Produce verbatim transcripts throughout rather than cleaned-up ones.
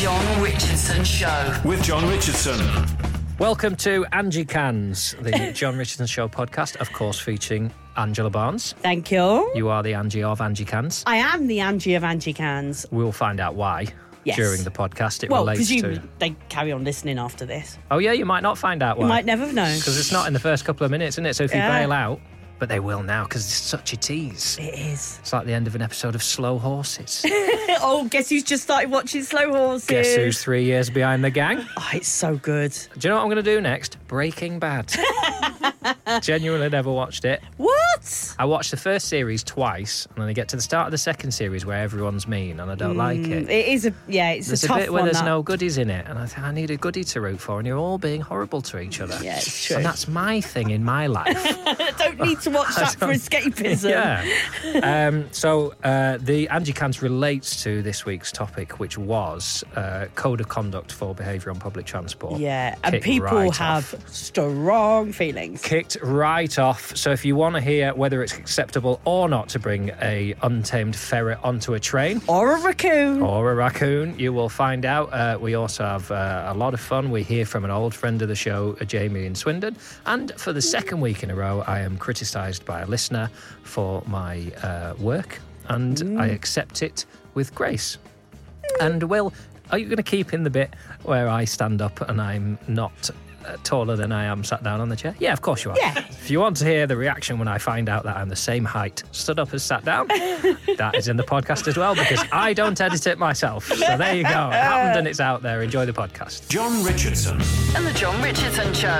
John Richardson Show. With John Richardson. Welcome to Angie Cans, the John Richardson Show podcast, of course featuring Angela Barnes. Thank you. You are the Angie of Angie Cans. I am the Angie of Angie Cans. We'll find out why Yes. during the podcast. It Well, relates presumably to... they carry on listening after this. Oh, yeah, you might not find out why. You might never know. Because it's not in the first couple of minutes, isn't it? So if you Yeah. bail out... But they will now, because it's such a tease. It is. It's like the end of an episode of Slow Horses. Oh, guess who's just started watching Slow Horses? Guess who's three years behind the gang? Oh, it's so good. Do you know what I'm going to do next? Breaking Bad. Genuinely never watched it. What? I watched the first series twice, and then I get to the start of the second series where everyone's mean, and I don't like it. It is a, yeah, it's There's a a, tough bit where one, there's that. no goodies in it, and I think I need a goodie to root for, and you're all being horrible to each other. Yeah, it's true. And that's my thing in my life. I don't need to watch that for escapism. Yeah. Um, so uh, the Angie Cans relates to this week's topic, which was uh, code of conduct for behaviour on public transport. Yeah, and Kicked people right have off. strong feelings. Kicked right off. So if you want to hear whether it's acceptable or not to bring a untamed ferret onto a train, Or a raccoon. or a raccoon, you will find out. Uh, we also have uh, a lot of fun. We hear from an old friend of the show, uh, Jamie in Swindon. And for the second week in a row, I am criticised by a listener for my uh, work, and Mm. I accept it with grace. And, Will, are you going to keep in the bit where I stand up and I'm not uh, taller than I am sat down on the chair? Yeah, of course you are. Yeah. If you want to hear the reaction when I find out that I'm the same height stood up as sat down, that is in the podcast as well, because I don't edit it myself. So there you go. It happened and it's out there. Enjoy the podcast. John Richardson. And the John Richardson Show.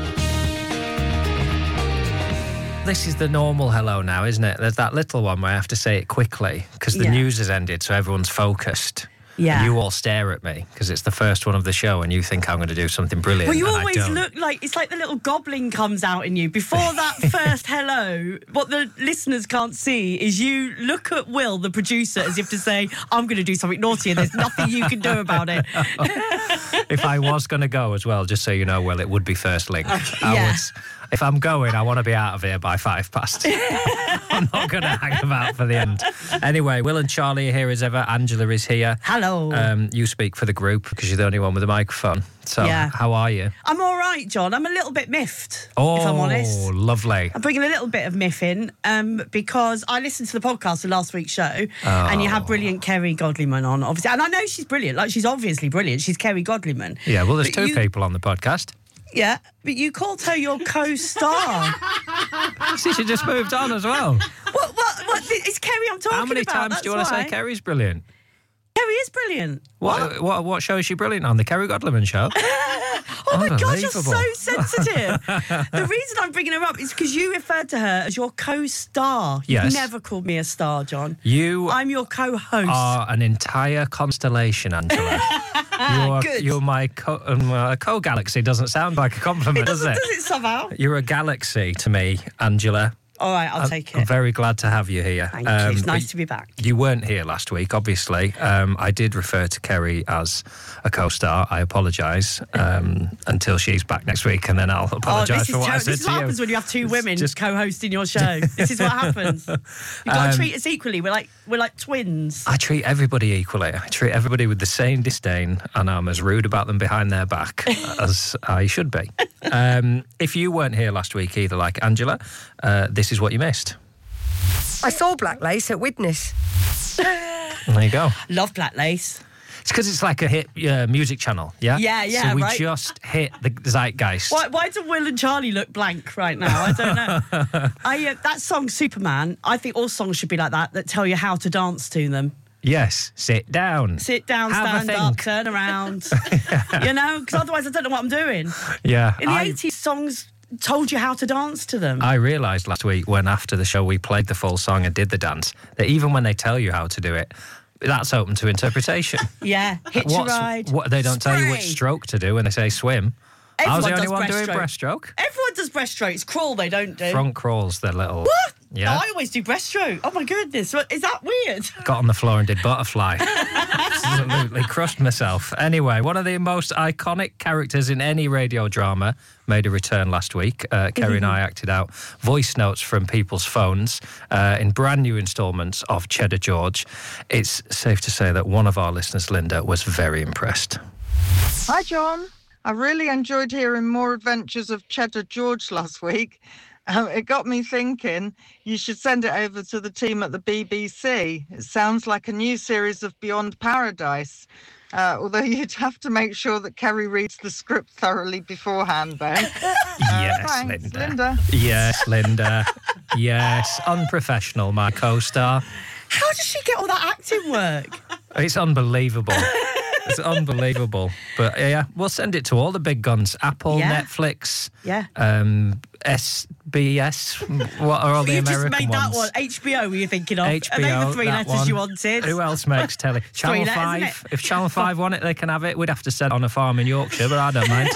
This is the normal hello now, isn't it? There's that little one where I have to say it quickly because the Yeah. news has ended, so everyone's focused. Yeah. You all stare at me because it's the first one of the show and you think I'm going to do something brilliant. Well, you and I always don't. look like, it's like the little goblin comes out in you. Before that first hello, what the listeners can't see is you look at Will, the producer, as if to say, I'm going to do something naughty and there's nothing you can do about it. If I was going to go as well, just so you know, well, it would be first link. I yeah. would, if I'm going, I want to be out of here by five past. I'm not going to hang about for the end. Anyway, Will and Charlie are here as ever. Angela is here. Hello. Um, you speak for the group because you're the only one with a microphone. So, Yeah. how are you? I'm all right, John. I'm a little bit miffed, Oh, if I'm honest. lovely. I'm bringing a little bit of miff in um, because I listened to the podcast of last week's show and you had brilliant Kerry Godliman on, obviously. And I know she's brilliant. Like, she's obviously brilliant. She's Kerry Godliman. Yeah, well, there's But two you- people on the podcast. Yeah, but you called her your co-star. See, she just moved on as well. What, what, what? It's Kerry I'm talking How many about. times do you want to that's say why. Kerry's brilliant? Kerry is brilliant. What, what what show is she brilliant on? The Kerry Godliman show? Oh my God, you're Unbelievable. so sensitive. The reason I'm bringing her up is because you referred to her as your co-star. You've Yes. never called me a star, John. You I'm your co-host. are an entire constellation, Angela. You're, Good. you're my co, um, uh, co-galaxy. Doesn't sound like a compliment, it does doesn't, it? does it somehow? You're a galaxy to me, Angela. All right, I'll I'm- take I'm it. very glad to have you here. Thank Um, you. It's nice but to be back. You weren't here last week, obviously. Um, I did refer to Kerry as a co-star. I apologise um, until she's back next week, and then I'll Oh, apologise this is for what I terrible. said This is to what you. happens when you have two It's women just- co-hosting your show. This is what happens. You've got Um, to treat us equally. We're like we're like twins. I treat everybody equally. I treat everybody with the same disdain, and I'm as rude about them behind their back as I should be. Um, if you weren't here last week either, like Angela, uh, this is what you missed. I saw Black Lace at Widnes. There you go. Love Black Lace. It's because it's like a hit uh, music channel, yeah? Yeah, yeah, So we right. just hit the zeitgeist. Why, why do Will and Charlie look blank right now? I don't know. I, uh, that song, Superman, I think all songs should be like that, that tell you how to dance to them. Yes, sit down. Sit down, Have a stand up, think. turn around. You know, because otherwise I don't know what I'm doing. Yeah. In the I, eighties, songs told you how to dance to them. I realised last week when after the show we played the full song and did the dance, that even when they tell you how to do it, that's open to interpretation. yeah, hitch a What's- ride. What, they don't tell you which Spray. stroke to do when they say swim. I was Everyone the only does one doing breaststroke. breaststroke. Everyone does breaststroke. It's crawl they don't do. Front crawls, they're little. What? Yeah. I always do breaststroke. Oh, my goodness. What- Is that weird? Got on the floor and did butterfly. Absolutely crushed myself. Anyway, one of the most iconic characters in any radio drama made a return last week. Uh, Kerry and I acted out voice notes from people's phones uh, in brand new instalments of Cheddar George. It's safe to say that one of our listeners, Linda, was very impressed. Hi, John. I really enjoyed hearing more adventures of Cheddar George last week. Um, it got me thinking you should send it over to the team at the B B C. It sounds like a new series of Beyond Paradise. Uh, although you'd have to make sure that Kerry reads the script thoroughly beforehand, though. Uh, Yes, thanks, Linda. Linda. Yes, Linda. Yes, unprofessional, my co-star. How does she get all that acting work? It's unbelievable. It's unbelievable. But yeah, we'll send it to all the big guns. Apple, Yeah. Netflix, Yeah. um, S B S. What are all the you American just made ones? that one. H B O were you thinking of? H B O, Are they the three that letters one. you wanted? Who else makes telly? Channel letters, five. isn't it? If Channel five want it, they can have it. We'd have to send it on a farm in Yorkshire, but I don't mind.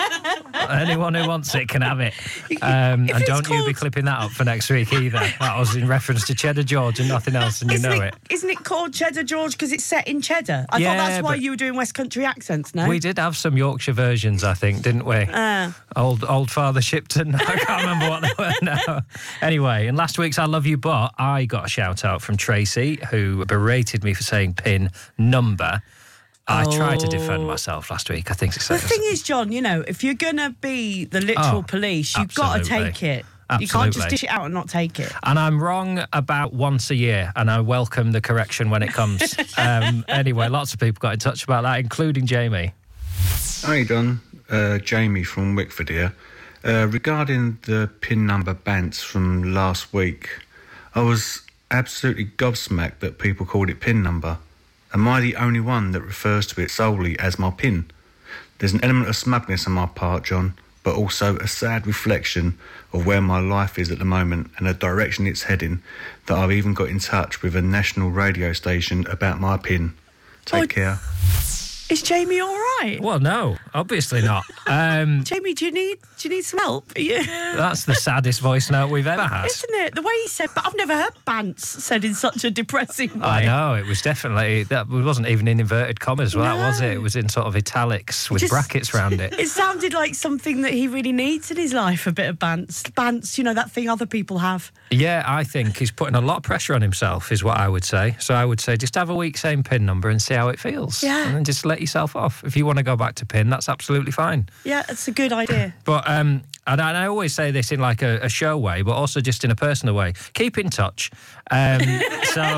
Anyone who wants it can have it. Um, If and it's don't you be called- clipping that up for next week either. That was in reference to Cheddar George and nothing else, and you Isn't know it, it. isn't it called Cheddar George because it's set in Cheddar? I Yeah, thought that's why but- you were doing West Country accents, no? We did have some Yorkshire versions, I think, didn't we? Uh. Old Old Father Shipton. I can't remember what they were now. Anyway, in last week's I Love You But, I got a shout out from Tracy, who berated me for saying pin number. I tried to defend myself last week. I think it's The thing is, John, you know, if you're going to be the literal Oh, police, you've got to absolutely. take it. You can't just Absolutely. dish it out and not take it. And I'm wrong about once a year, and I welcome the correction when it comes. um, anyway, lots of people got in touch about that, including Jamie. Hi, Don. Uh, Jamie from Wickford here. Uh, regarding the pin number bants from last week, I was absolutely gobsmacked that people called it pin number. Am I the only one that refers to it solely as my pin? There's an element of smugness on my part, John, but also a sad reflection of where my life is at the moment and the direction it's heading, that I've even got in touch with a national radio station about my pin. Take Oh. care. Is Jamie all right? Well, no, obviously not. Um, Jamie, do you need do you need some help? Are you- that's the saddest voice note we've ever had. Isn't it? The way he said, but I've never heard Bants said in such a depressing way. I know, it was definitely, that it wasn't even in inverted commas, well, that was No. it? It was in sort of italics with Just- brackets round it. It sounded like something that he really needs in his life, a bit of Bants. Bants, you know, that thing other people have. Yeah, I think he's putting a lot of pressure on himself, is what I would say. So I would say just have a week same pin number and see how it feels. Yeah. And then just let yourself off. If you want to go back to pin, that's absolutely fine. Yeah, that's a good idea. But um, and I, and I always say this in like a, a show way, but also just in a personal way. Keep in touch. Um, so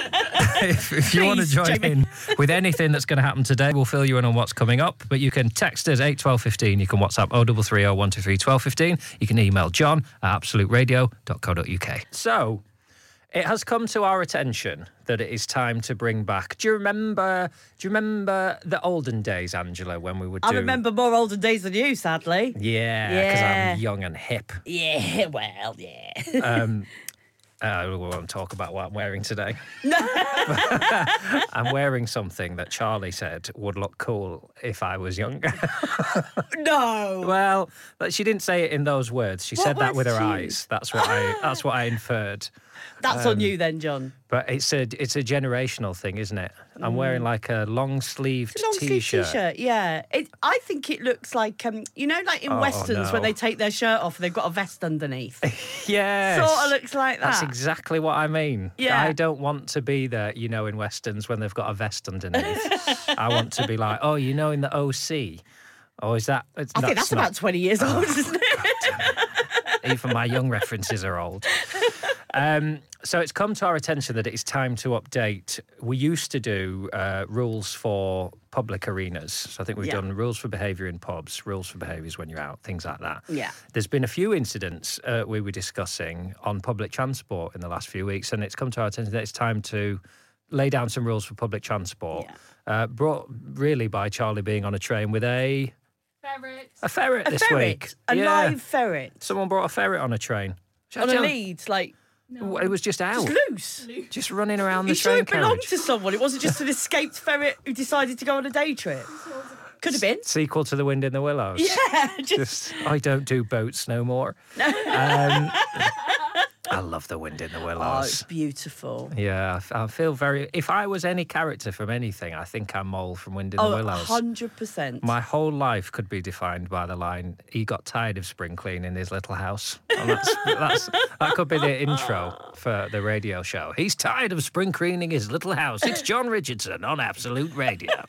if, if you want to Please, join Jamie. in with anything that's going to happen today, we'll fill you in on what's coming up. But you can text us eight twelve fifteen. You can WhatsApp oh three three oh one two three twelve fifteen. You can email John at absolute radio dot co dot uk. So it has come to our attention that it is time to bring back. Do you remember? Do you remember the olden days, Angela, when we would do? I remember more olden days than you, sadly. Yeah, because Yeah. I'm young and hip. Yeah, well, yeah. Um, uh, I won't talk about what I'm wearing today. I'm wearing something that Charlie said would look cool if I was younger. No. Well, but she didn't say it in those words. She What said that with words her did she eyes. That's what I. That's what I inferred. That's on you then, John. But it's a it's a generational thing, isn't it? I'm wearing like a long sleeved Long sleeve t-shirt. t-shirt, yeah. It, I think it looks like, um, you know, like in Oh, westerns no. when they take their shirt off and they've got a vest underneath. Yes. Sort of looks like that. That's exactly what I mean. Yeah. I don't want to be there, you know, in westerns when they've got a vest underneath. I want to be like, oh, you know, in the O C. Oh, is that? It's, I think that's not, about twenty years old, isn't it? Even my young references are old. Um, so it's come to our attention that it is time to update. We used to do uh, rules for public arenas. So I think we've Yeah. done rules for behaviour in pubs, rules for behaviours when you're out, things like that. Yeah. There's been a few incidents uh, we were discussing on public transport in the last few weeks, and it's come to our attention that it's time to lay down some rules for public transport. Yeah. Uh, brought really by Charlie being on a train with a Ferret. a ferret A this ferret. week. A Yeah. live ferret. Someone brought a ferret on a train. On a lead, like, It was just out, just loose. just running around the You sure train it belonged carriage. to someone? It wasn't just an escaped ferret who decided to go on a day trip? Could have been. Sequel to The Wind in the Willows. Yeah, just... Just, I don't do boats no more. um, I love the wind in the Oh, willows. it's beautiful. Yeah, I f- I feel very. If I was any character from anything, I think I'm Mole from Wind in Oh, the one Willows. hundred percent. My whole life could be defined by the line, he got tired of spring cleaning his little house. And that's, that's, that could be the intro for the radio show. He's tired of spring cleaning his little house. It's John Richardson on Absolute Radio.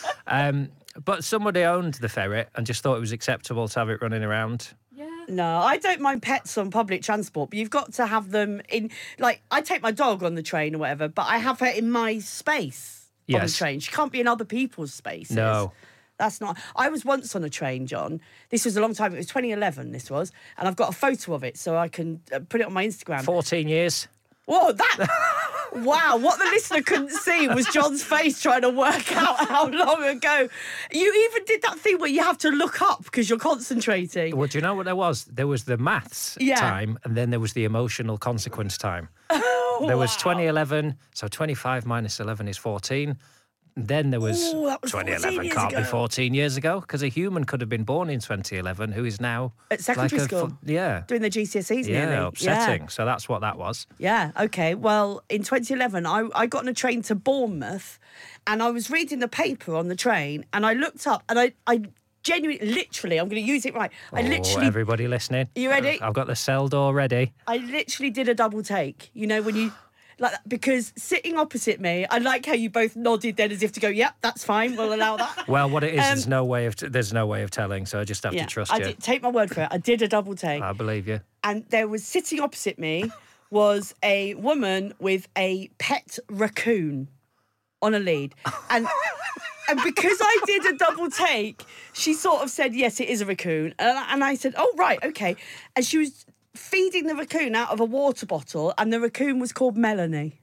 Um, but somebody owned the ferret and just thought it was acceptable to have it running around. No, I don't mind pets on public transport, but you've got to have them in, like, I take my dog on the train or whatever, but I have her in my space on the Yes. train. She can't be in other people's spaces. No. That's not. I was once on a train, John. This was a long time. It was twenty eleven, this was. And I've got a photo of it so I can uh, put it on my Instagram. fourteen years. Whoa, that. Wow, what the listener couldn't see was John's face trying to work out how long ago. You even did that thing where you have to look up because you're concentrating. Well, do you know what there was? There was the maths Yeah. time, and then there was the emotional consequence time. There was twenty eleven, so twenty-five minus eleven is fourteen. Then there was, Ooh, that was twenty fourteen eleven years can't be ago. fourteen years ago, because a human could have been born in twenty eleven who is now At secondary like a fu- school. yeah. Doing the G C S Es Yeah, nearly. upsetting. So that's what that was. Yeah, okay. Well, in twenty eleven, I, I got on a train to Bournemouth and I was reading the paper on the train and I looked up and I, I genuinely, literally, I'm going to use it right. I Oh, literally, everybody listening. You ready? I've got the cell door ready. I literally did a double take. You know, when you, like, because sitting opposite me, I like how you both nodded then as if to go, yep, that's fine, we'll allow that. Well, what it is, Um, there's no way of t- there's no way of telling, so I just have Yeah, to trust I you. did, take my word for it. I did a double take. I believe you. And there was sitting opposite me was a woman with a pet raccoon on a lead. And and because I did a double take, she sort of said, yes, it is a raccoon. And I, and I said, oh, right, okay. And she was feeding the raccoon out of a water bottle, and the raccoon was called Melanie.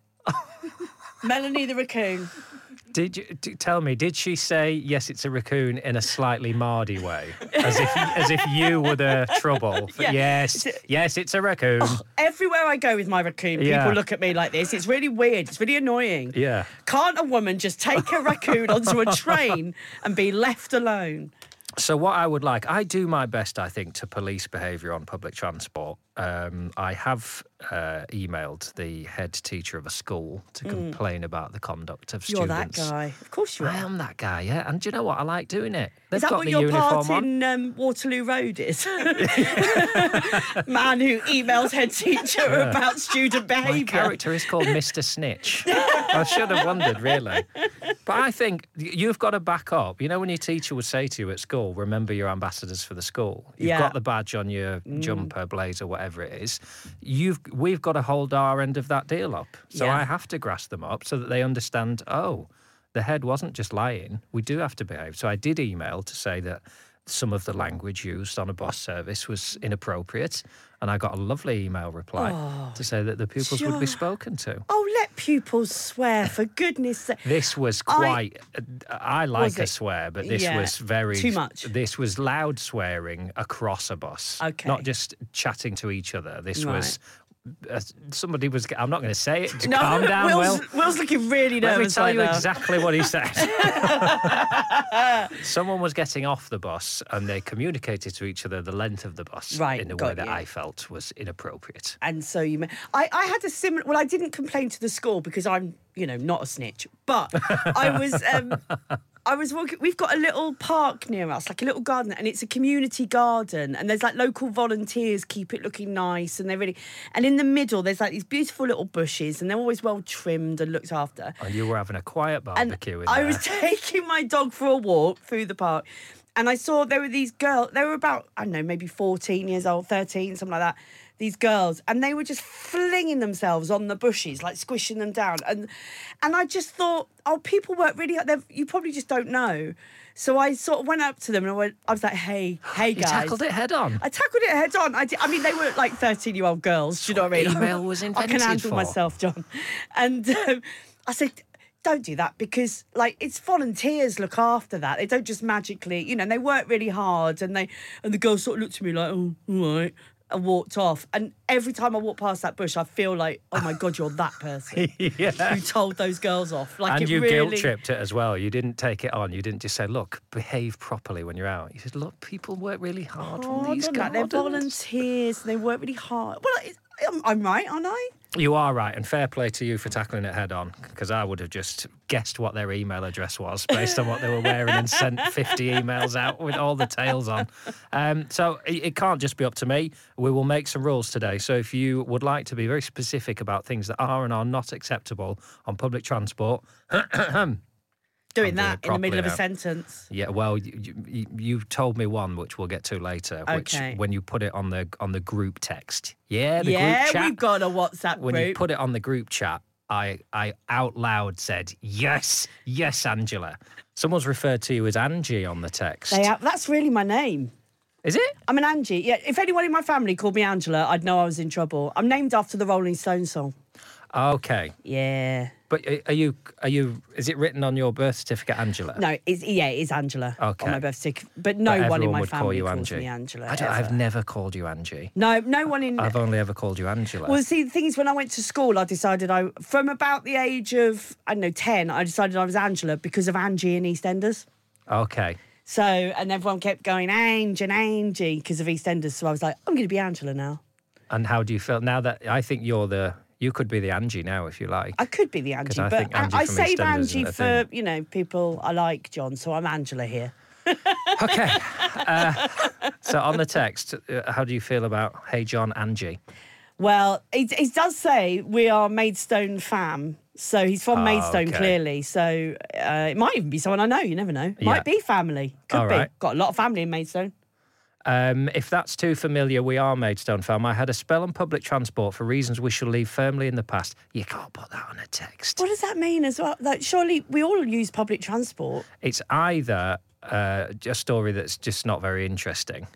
Melanie the raccoon. Did you d- tell me? Did she say yes? It's a raccoon in a slightly Mardy way, as if as if you were the trouble? Yeah. Yes, yes, it's a raccoon. Everywhere I go with my raccoon, people Yeah. look at me like this. It's really weird. It's really annoying. Yeah. Can't a woman just take a raccoon onto a train and be left alone? So what I would like, I do my best, I think, to police behaviour on public transport. Um, I have uh, emailed the head teacher of a school to complain about the conduct of Mm. You're students. that guy. Of course you are. I am that guy, yeah. And do you know what? I like doing it. They've Is that got what the your uniform part on. in um, Waterloo Road is? Man who emails head teacher about student My behaviour. character is called Mister Snitch. I should have wondered, really. But I think you've got to back up. You know, when your teacher would say to you at school, remember you're ambassadors for the school. You've Yeah. got the badge on your jumper, blazer, whatever it is. You've We've got to hold our end of that deal up. So Yeah. I have to grasp them up so that they understand, oh, the head wasn't just lying. We do have to behave. So I did email to say that some of the language used on a bus service was inappropriate. And I got a lovely email reply to say that the pupils would be John. spoken to. Oh, let pupils swear, for goodness sake. This was I- quite. I, like Was a it? swear, but this Yeah, was very too much. This was loud swearing across a bus. Okay. Not just chatting to each other. This Right. was. Uh, somebody was. I'm not going to say it. Just calm down, Will's, Will. Will's looking really Let me nervous tell right you now. exactly what he said. Someone was getting off the bus and they communicated to each other the length of the bus Right, in a way got that you. I felt was inappropriate. And so you, ma- I, I had a similar. Well, I didn't complain to the school because I'm, you know, not a snitch. But I was, um, I was walking. We've got a little park near us, like a little garden, and it's a community garden. And there's like local volunteers keep it looking nice, and they're really. And in the middle, there's like these beautiful little bushes, and they're always well trimmed and looked after. And you were having a quiet And barbecue in I there. was taking my dog for a walk through the park, and I saw there were these girls. They were about, I don't know, maybe fourteen years old, thirteen, something like that. These girls, and they were just flinging themselves on the bushes, like squishing them down. And and I just thought, oh, people work really hard. They've- You probably just don't know. So I sort of went up to them and I went, I was like, hey, hey, You guys. tackled it head on. I tackled it head on. I, did, I mean, they were like thirteen-year-old girls. Do you know what I mean? email was I invented can handle for. myself, John. And um, I said, don't do that because, like, it's volunteers look after that. They don't just magically, you know, and they work really hard. And they and the girls sort of looked at me like, oh, all right. And walked off. And every time I walk past that bush, I feel like, oh my God, you're that person Yeah. who told those girls off. Like, And it you really... guilt tripped it as well. You didn't take it on. You didn't just say, look, behave properly when you're out. You said, look, people work really hard Oh, from these like they're gardens. volunteers and they work really hard. Well, it, I'm, I'm right, aren't I? You are right, and fair play to you for tackling it head on, because I would have just guessed what their email address was based on what they were wearing and sent fifty emails out with all the tails on. Um, so it, it can't just be up to me. We will make some rules today. So if you would like to be very specific about things that are and are not acceptable on public transport, Doing I'm that doing it in the middle of a properly sentence. yeah, well, you, you, you told me one, which we'll get to later, which Okay. when you put it on the on the group text. Yeah, the Yeah, group chat. we've got a WhatsApp When group. you put it on the group chat, I, I out loud said, yes, yes, Angela. Someone's referred to you as Angie on the text. They have, that's really my name. Is it? I'm an Angie. Yeah, if anyone in my family called me Angela, I'd know I was in trouble. I'm named after the Rolling Stones song. Okay. Yeah. But are you, are you, is it written on your birth certificate, Angela? No, it's, yeah, it is Angela Okay. on my birth certificate. But no But one in everyone my would call family you calls Angie. me Angela. I don't, I've ever. never called you Angie. No, no one in... I've only ever called you Angela. Well, see, the thing is, when I went to school, I decided I, from about the age of, I don't know, ten, I decided I was Angela because of Angie in EastEnders. Okay. So, and everyone kept going, Ange and Angie, because of EastEnders. So I was like, I'm going to be Angela now. And how do you feel now that I think you're the, you could be the Angie now if you like. I could be the Angie, I but think Angie I, I from save EastEnders Angie isn't a for, thing. you know, people I like, John, so I'm Angela here. Okay. Uh, so on the text, uh, how do you feel about Hey John, Angie? Well, it, it does say we are Maidstone fam. So he's from Oh, Maidstone, okay. clearly. So uh, it might even be someone I know. You never know. Yeah. Might be family. Could All be. right. Got a lot of family in Maidstone. Um, if that's too familiar, we are Maidstone fam. I had a spell on public transport for reasons we shall leave firmly in the past. You can't put that on a text. What does that mean as well? Like, surely we all use public transport. It's either uh, a story that's just not very interesting,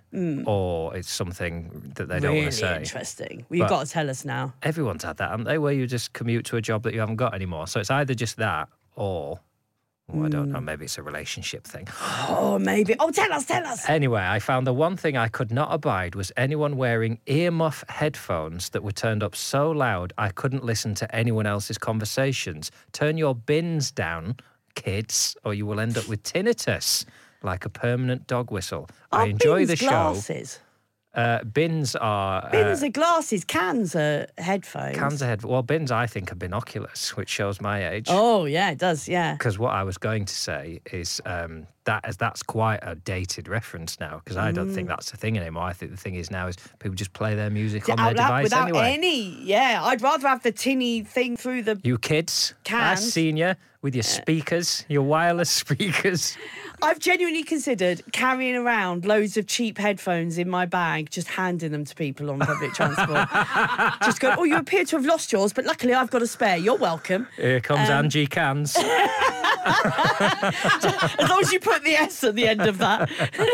or it's something that they don't really want to say. interesting. Well, you've But- got to tell us now. Everyone's had that, haven't they? Where you just commute to a job that you haven't got anymore. So it's either just that, or well, I don't know. Maybe it's a relationship thing. Oh, maybe. Oh, tell us, tell us. Anyway, I found the one thing I could not abide was anyone wearing earmuff headphones that were turned up so loud I couldn't listen to anyone else's conversations. Turn your bins down, kids, or you will end up with tinnitus, like a permanent dog whistle. I Are enjoy bins the show. glasses? Uh, bins are... uh, Bins are glasses, cans are headphones. Cans of head. Well, bins, I think, are binoculars, which shows my age. Oh, yeah, it does, yeah. Because what I was going to say is um, that is that's quite a dated reference now. Because I don't think that's the thing anymore. I think the thing is now is people just play their music on their Out loud device without anyway. any, yeah. I'd rather have the tinny thing through the... You kids, I've Cans. seen you with your speakers, your wireless speakers. I've genuinely considered carrying around loads of cheap headphones in my bag, just handing them to people on public transport. Just go, oh, you appear to have lost yours, but luckily I've got a spare. You're welcome. Here comes Um, Angie Cans. As long as you put the S at the end of that.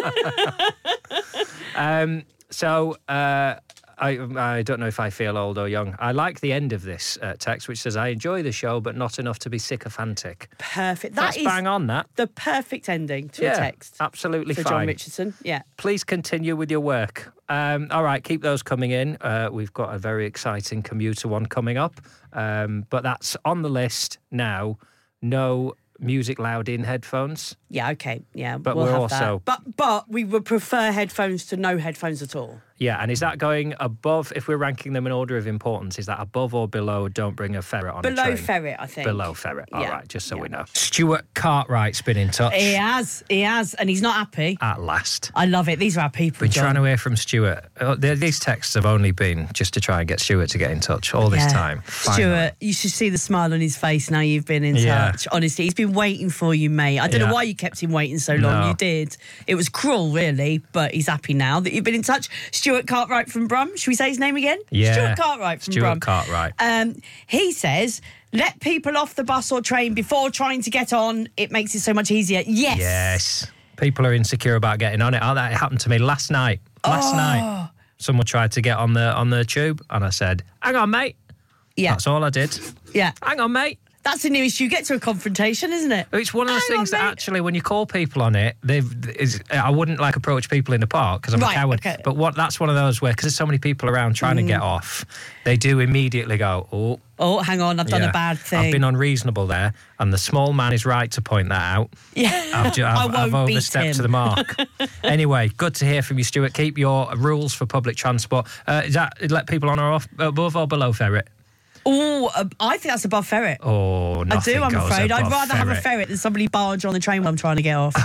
Um, so uh, I I don't know if I feel old or young. I like the end of this uh, text, which says, "I enjoy the show, but not enough to be sycophantic." Perfect. That That's is bang on. That the perfect ending to yeah, a text absolutely for fine. John Richardson. Yeah. Please continue with your work. Um, all right, keep those coming in. Uh, we've got a very exciting commuter one coming up, um, but that's on the list now. No music loud in headphones. Yeah, okay. Yeah, But we'll we're have also- that. But but we would prefer headphones to no headphones at all. Yeah, and is that going above, if we're ranking them in order of importance, is that above or below don't bring a ferret on a Below train? ferret, I think. Below ferret. All Yeah, right, just so yeah. we know. Stuart Cartwright's been in touch He has, he has, and he's not happy. at last. I love it. These are our people. Been John. trying to hear from Stuart. Uh, th- These texts have only been just to try and get Stuart to get in touch all this Yeah. time. Finally. Stuart, you should see the smile on his face now you've been in Yeah. touch. Honestly, he's been waiting for you, mate. I don't Yeah. know why you kept him waiting so long. No. You did. It was cruel, really, but he's happy now that you've been in touch. Stuart Cartwright from Brum. Should we say his name again? Yeah. Stuart Cartwright from Stuart Brum. Cartwright. Um, he says, let people off the bus or train before trying to get on. It makes it so much easier. Yes. Yes. People are insecure about getting on it. Oh, that happened to me last night. Last Oh. night. Someone tried to get on the on the tube and I said, hang on, mate. Yeah. That's all I did. Yeah. Hang on, mate. That's the nearest you get to a confrontation, isn't it? It's one of those Hang things on, that mate. actually, when you call people on it, they've. Is, I wouldn't like approach people in the park because I'm Right, a coward. okay. But what that's one of those where, because there's so many people around trying to Mm. get off, they do immediately go, oh, Oh, hang on, I've done Yeah. a bad thing. I've been unreasonable there, and the small man is right to point that out. Yeah, I've, ju- I I've, won't I've beat overstepped him. to the mark. Anyway, good to hear from you, Stuart. Keep your rules for public transport. Uh, is that let people on or off, above or below ferret? Oh, uh, I think that's above ferret. Oh, I nothing do, I'm goes afraid. I'd above rather have a ferret than somebody barge on the train while I'm trying to get off.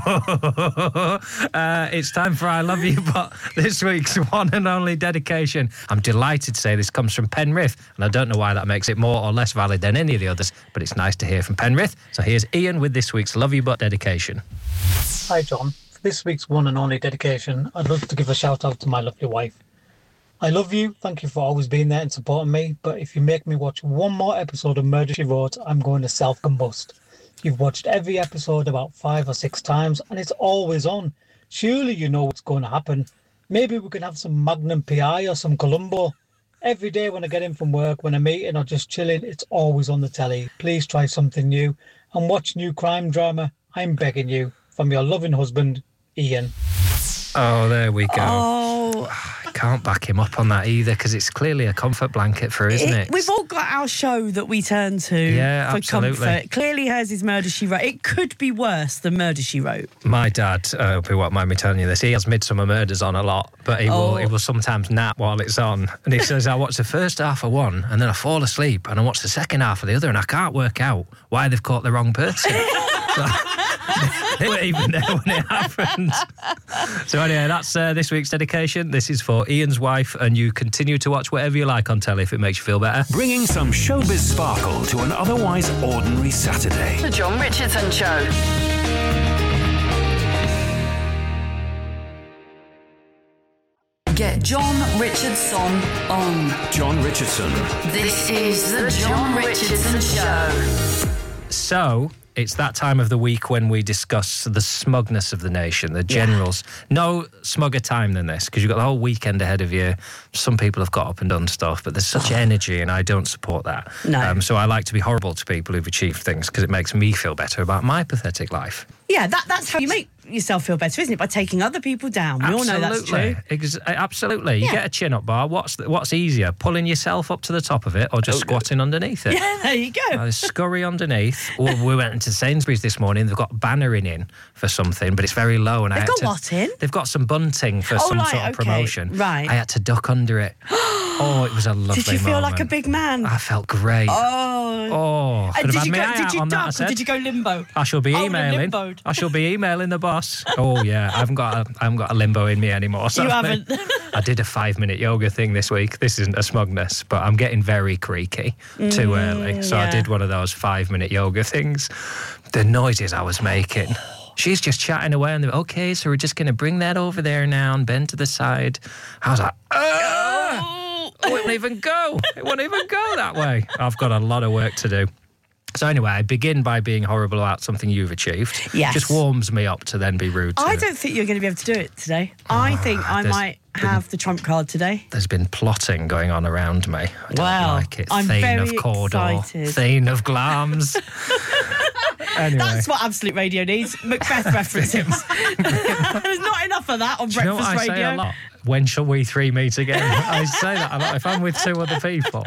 uh, it's time for I Love You, but this week's one and only dedication. I'm delighted to say this comes from Penrith, and I don't know why that makes it more or less valid than any of the others, but it's nice to hear from Penrith. So here's Ian with this week's Love You But dedication. Hi John, for this week's one and only dedication, I'd love to give a shout out to my lovely wife. I love you, thank you for always being there and supporting me, but if you make me watch one more episode of Murder, She Wrote, I'm going to self-combust. You've watched every episode about five or six times and it's always on. Surely you know what's going to happen. Maybe we can have some Magnum P I or some Columbo. Every day when I get in from work, when I'm eating or just chilling, it's always on the telly. Please try something new and watch new crime drama. I'm begging you. From your loving husband, Ian. Oh, there we go. Oh, I can't back him up on that either, because it's clearly a comfort blanket for her, isn't it? We've all got our show that we turn to Yeah, for absolutely. comfort. Clearly hers is Murder, She Wrote. It could be worse than Murder, She Wrote. My dad, I hope he won't mind me telling you this, he has Midsummer Murders on a lot, but he will Oh. he will sometimes nap while it's on. And he says, I watch the first half of one, and then I fall asleep, and I watch the second half of the other, and I can't work out why they've caught the wrong person. So, they weren't even there when it happened. So anyway, that's uh, this week's dedication. This is for Ian's wife, and you continue to watch whatever you like on telly if it makes you feel better. Bringing some showbiz sparkle to an otherwise ordinary Saturday. The John Richardson Show. Get John Richardson on. John Richardson. This is the John Richardson Show. So, it's that time of the week when we discuss the smugness of the nation, the generals. No smugger time than this, because you've got the whole weekend ahead of you. Some people have got up and done stuff, but there's such energy, and I don't support that. No. Um, so I like to be horrible to people who've achieved things, because it makes me feel better about my pathetic life. Yeah, that, that's how you make yourself feel better, isn't it? By taking other people down. We all know that's true. Ex- absolutely. You Yeah. get a chin-up bar. What's the, what's easier, pulling yourself up to the top of it or just squatting underneath it? Yeah, there you go. Uh, scurry underneath. Well, we went into Sainsbury's this morning. They've got bannering in for something, but it's very low. And I They've had got to, what in? They've got some bunting for Oh, some right, sort of okay, promotion. right. I had to duck under it. Oh, it was a lovely Did you feel moment. like a big man? I felt great. Oh. Oh, And could have did had you my go? eye Did out you on that, I duck or said. did you go limbo? I shall be Oh, you emailing. limboed. I shall be emailing the boss. Oh yeah, I haven't got a, I haven't got a limbo in me anymore. You haven't. I did a five-minute yoga thing this week. This isn't a smugness, but I'm getting very creaky too early. So I yeah. did one of those five-minute yoga things. The noises I was making. She's just chatting away, and they're okay. So we're just going to bring that over there now and bend to the side. I was like, ah! It wouldn't even go. It wouldn't even go that way. I've got a lot of work to do. So anyway, I begin by being horrible about something you've achieved. Yes. Just warms me up to then be rude to I it. don't think you're going to be able to do it today. I think I there's might have the trump card today. There's been plotting going on around me. I don't Wow. like it. I'm Thane very of Cawdor. excited. Thane of Glams. Anyway. That's what Absolute Radio needs. Macbeth references. There's not enough of that on Do you know Breakfast what I Radio. say a lot? When shall we three meet again? I say that a lot if I'm with two other people.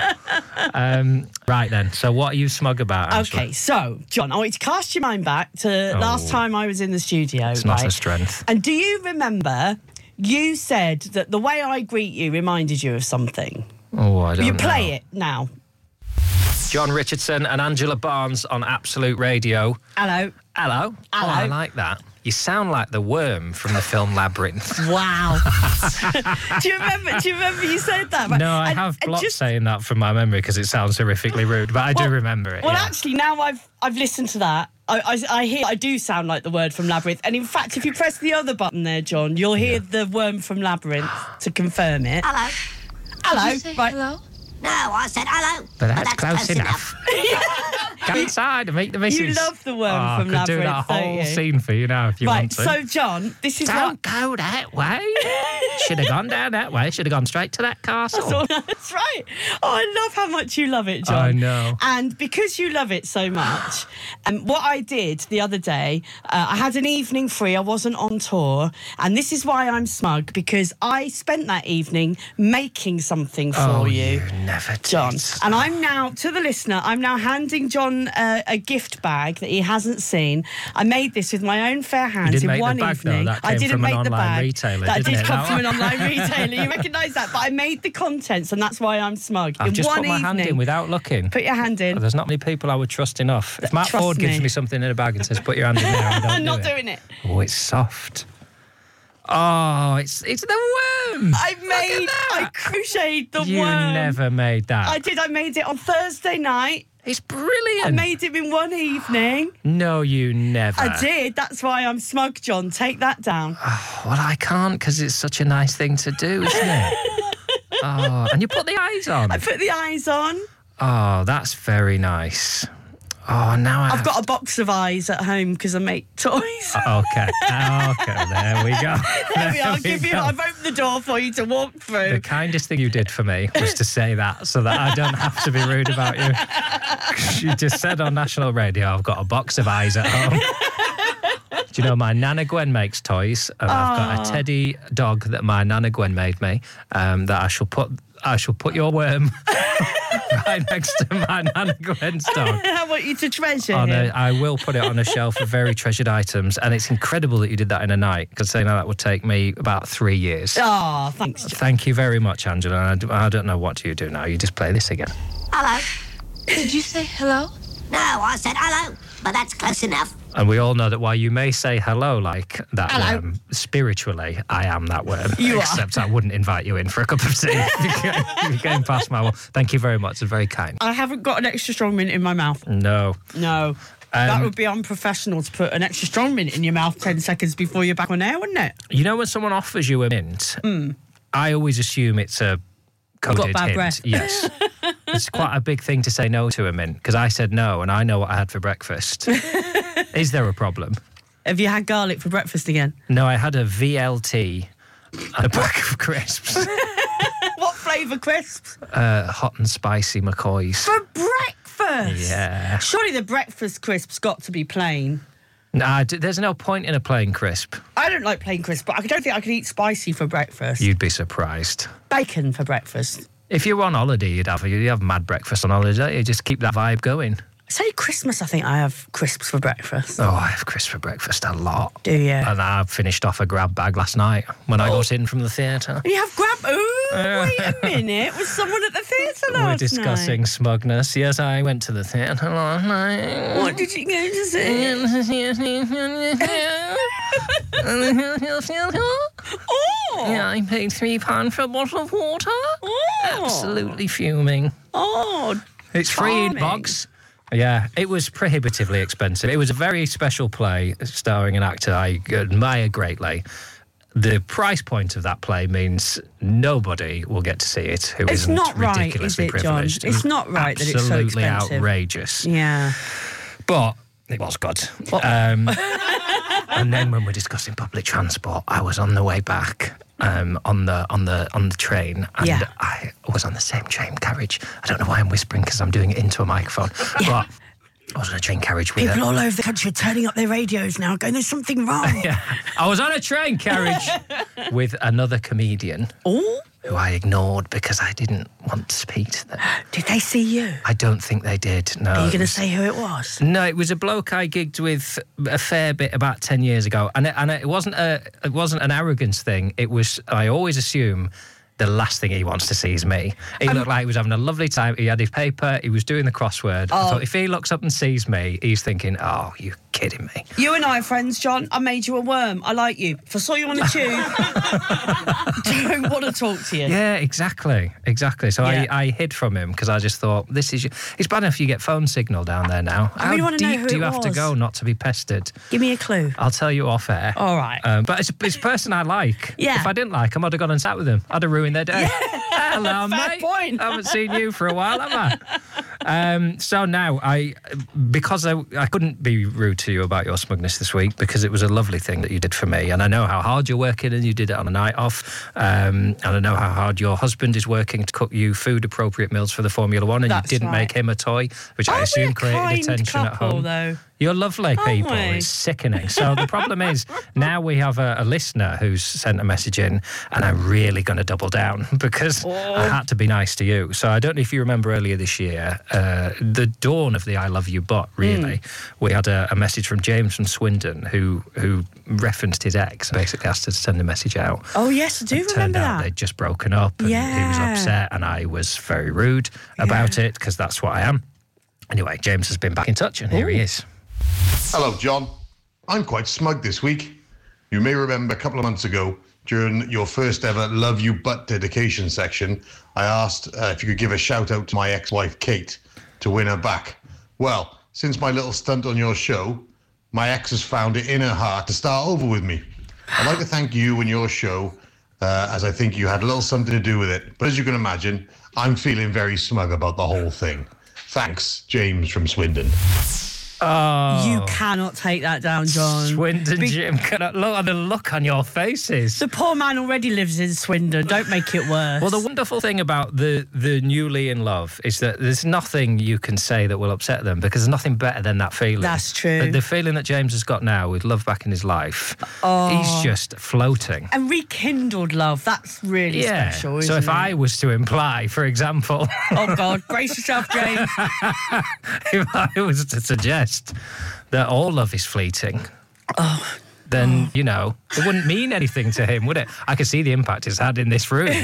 Um, right then, so what are you smug about, Angela? Okay, so, John, I want you to cast your mind back to last time I was in the studio. It's not right? a strength. And do you remember you said that the way I greet you reminded you of something? Oh, I don't You know. play it now. John Richardson and Angela Barnes on Absolute Radio. Hello. Hello. Hello. Oh, I like that. You sound like the worm from the film Labyrinth. Wow. do you remember? Do you remember you said that? No, I And- have and blocked just- saying that from my memory because it sounds horrifically rude, but I do Well- remember it. Well, yeah. actually, now I've I've listened to that. I, I, I hear I do sound like the word from Labyrinth, and in fact, if you press the other button there, John, you'll hear the worm from Labyrinth to confirm it. Hello. Hello, Did you say right? hello? No, I said hello. But that's close enough. Go inside and meet the missus. You love the worm oh, from I could do that Labyrinth, don't whole you? scene for you now if you Right, want to. so John, this is Don't what... go that way. Should have gone down that way. Should have gone straight to that castle. That's, all, that's right. Oh, I love how much you love it, John. I know. And because you love it so much, um, what I did the other day, uh, I had an evening free. I wasn't on tour. And this is why I'm smug, because I spent that evening making something for oh, you. you never did. John. And I'm now, to the listener, I'm now handing John uh, a gift bag that he hasn't seen. I made this with my own fair hands didn't in make the one bag, though. evening. That I came didn't from an make the online bag. retailer, That didn't did it? come That from an one? online retailer. You recognise that? But I made the contents, and that's why I'm smug. I've in just one put my evening, hand in without looking. Put your hand in. Oh, there's not many people I would trust enough. If Matt Trust Ford gives me. me something in a bag and says, put your hand in there, I don't I'm do not it. doing it. Oh, it's soft. Oh, it's it's the worm. I made, I crocheted the you worm. never made that. I did. I made it on Thursday night. It's brilliant. I made it in one evening. No, you never. I did. That's why I'm smug, John. Take that down. Well, I can't because it's such a nice thing to do, isn't it? Oh, and you put the eyes on. I put the eyes on. Oh, that's very nice. Oh, now I I've have got a box of eyes at home because I make toys. Okay. Okay, there we go. There we are. we Give you, go. I've opened the door for you to walk through. The kindest thing you did for me was to say that so that I don't have to be rude about you. You just said on national radio, I've got a box of eyes at home. Do you know my Nana Gwen makes toys? And I've got a teddy dog that my Nana Gwen made me um, that I shall put I shall put your worm right next to my Nana Gwen's dog. I want you to treasure On him. a, I will put it on a shelf of very treasured items, and it's incredible that you did that in a night, because saying that would take me about three years. Oh, thanks, John. Thank you very much, Angela. And I, do, I don't know what you do now. You just play this again. Hello. Did you say hello? No, I said hello, but that's close enough. And we all know that while you may say hello like that Hello. worm, spiritually, I am that worm. You are. Except I wouldn't invite you in for a cup of tea if you came- if you came past my wall. Thank you very much. It's very kind. I haven't got an extra strong mint in my mouth. No. No. that Um, would be unprofessional to put an extra strong mint in your mouth ten seconds before you're back on air, wouldn't it? You know when someone offers you a mint, I always assume it's a coded bad hint. breath. Yes. It's quite a big thing to say no to a mint, because I said no and I know what I had for breakfast. Is there a problem? Have you had garlic for breakfast again? No, I had a V L T and a pack of crisps. What flavour crisps? Uh, hot and spicy McCoys. For breakfast? Yeah. Surely the breakfast crisps got to be plain. Nah, d- there's no point in a plain crisp. I don't like plain crisps, but I don't think I could eat spicy for breakfast. You'd be surprised. Bacon for breakfast. If you were on holiday, you'd have you'd have mad breakfast on holiday. You just keep that vibe going. Say Christmas, I think I have crisps for breakfast. Oh, I have crisps for breakfast a lot. Do you? And I finished off a grab bag last night when I got in from the theatre. You have grab... Ooh, wait a minute. Was someone at the theatre last We're discussing night? smugness. Yes, I went to the theatre last night. What did you go to see? Oh! Yeah, I paid three pounds for a bottle of water. Oh! Absolutely fuming. Oh! It's free in Charming. box. Yeah, it was prohibitively expensive. It was a very special play starring an actor I admire greatly. The price point of that play means nobody will get to see it who It's isn't not right, ridiculously is it, John? privileged. It It's was not right that it's so absolutely expensive. outrageous. Yeah. But it was good. Um, and then when we're discussing public transport, I was on the way back um, on the on the on the train, and Yeah. I was on the same train carriage. I don't know why I'm whispering because I'm doing it into a microphone, but I was on a train carriage with People a, all over the country are turning up their radios now, going, there's something wrong. yeah, I was on a train carriage with another comedian Oh, who I ignored because I didn't want to speak to them. did they see you? I don't think they did. No. Are you it going to was- say who it was? No, it was a bloke I gigged with a fair bit about ten years ago, and it, and it wasn't a it wasn't an arrogance thing. It was I always assume the last thing he wants to see is me. He looked like he was having a lovely time. He had his paper. He was doing the crossword. I Oh. thought if he looks up and sees me, he's thinking, "Oh, you kidding me?" You and I are friends, John. I made you a worm. I like you. If I saw you on a tube, don't want to talk to you. Yeah, exactly, exactly. So Yeah. I, I hid from him because I just thought this is. It's bad enough you get phone signal down there now. I really How wanna know deep who do it you have to was. go not to be pestered? Give me a clue. I'll tell you off air. All right. Um, but it's, it's a person I like. Yeah. If I didn't like him, I'd have gone and sat with him. I'd have ruined their day. Hello, Fair mate. point. I haven't seen you for a while, have I? Um, so now, I because I, I couldn't be rude to you about your smugness this week because it was a lovely thing that you did for me. And I know how hard you're working and you did it on a night off. Um, and I know how hard your husband is working to cook you food-appropriate meals for the Formula One. And That's you didn't right. make him a toy, which I Aren't we assume a created kind attention at couple, home. Though? You're lovely Aren't people. we? It's sickening. So the problem is now we have a, a listener who's sent a message in, and I'm really going to double down because Oh. I had to be nice to you. So I don't know if you remember earlier this year, uh, the dawn of the I Love You bot, really, mm. we had a, a message from James from Swindon who who referenced his ex, basically asked her to send a message out. Oh, yes, I do it remember turned out that. they'd just broken up and Yeah. he was upset and I was very rude about Yeah. it because that's what I am. Anyway, James has been back in touch and here he is. Hello, John. I'm quite smug this week. You may remember a couple of months ago, during your first ever Love You Butt dedication section, I asked uh, if you could give a shout out to my ex-wife, Kate, to win her back. Well, since my little stunt on your show, my ex has found it in her heart to start over with me. I'd like to thank you and your show, uh, as I think you had a little something to do with it. But as you can imagine, I'm feeling very smug about the whole thing. Thanks, James from Swindon. Oh. You cannot take that down, John. Swindon Be- Jim, cannot look at the look on your faces. The poor man already lives in Swindon. Don't make it worse. Well, the wonderful thing about the, the newly in love is that there's nothing you can say that will upset them because there's nothing better than that feeling. That's true. The, the feeling that James has got now with love back in his life, Oh. he's just floating. And rekindled love. That's really Yeah. special, isn't So if it? I was to imply, for example, Oh, God. Brace yourself, James. if I was to suggest that all love is fleeting, Oh. then, you know, it wouldn't mean anything to him, would it? I can see the impact it's had in this room.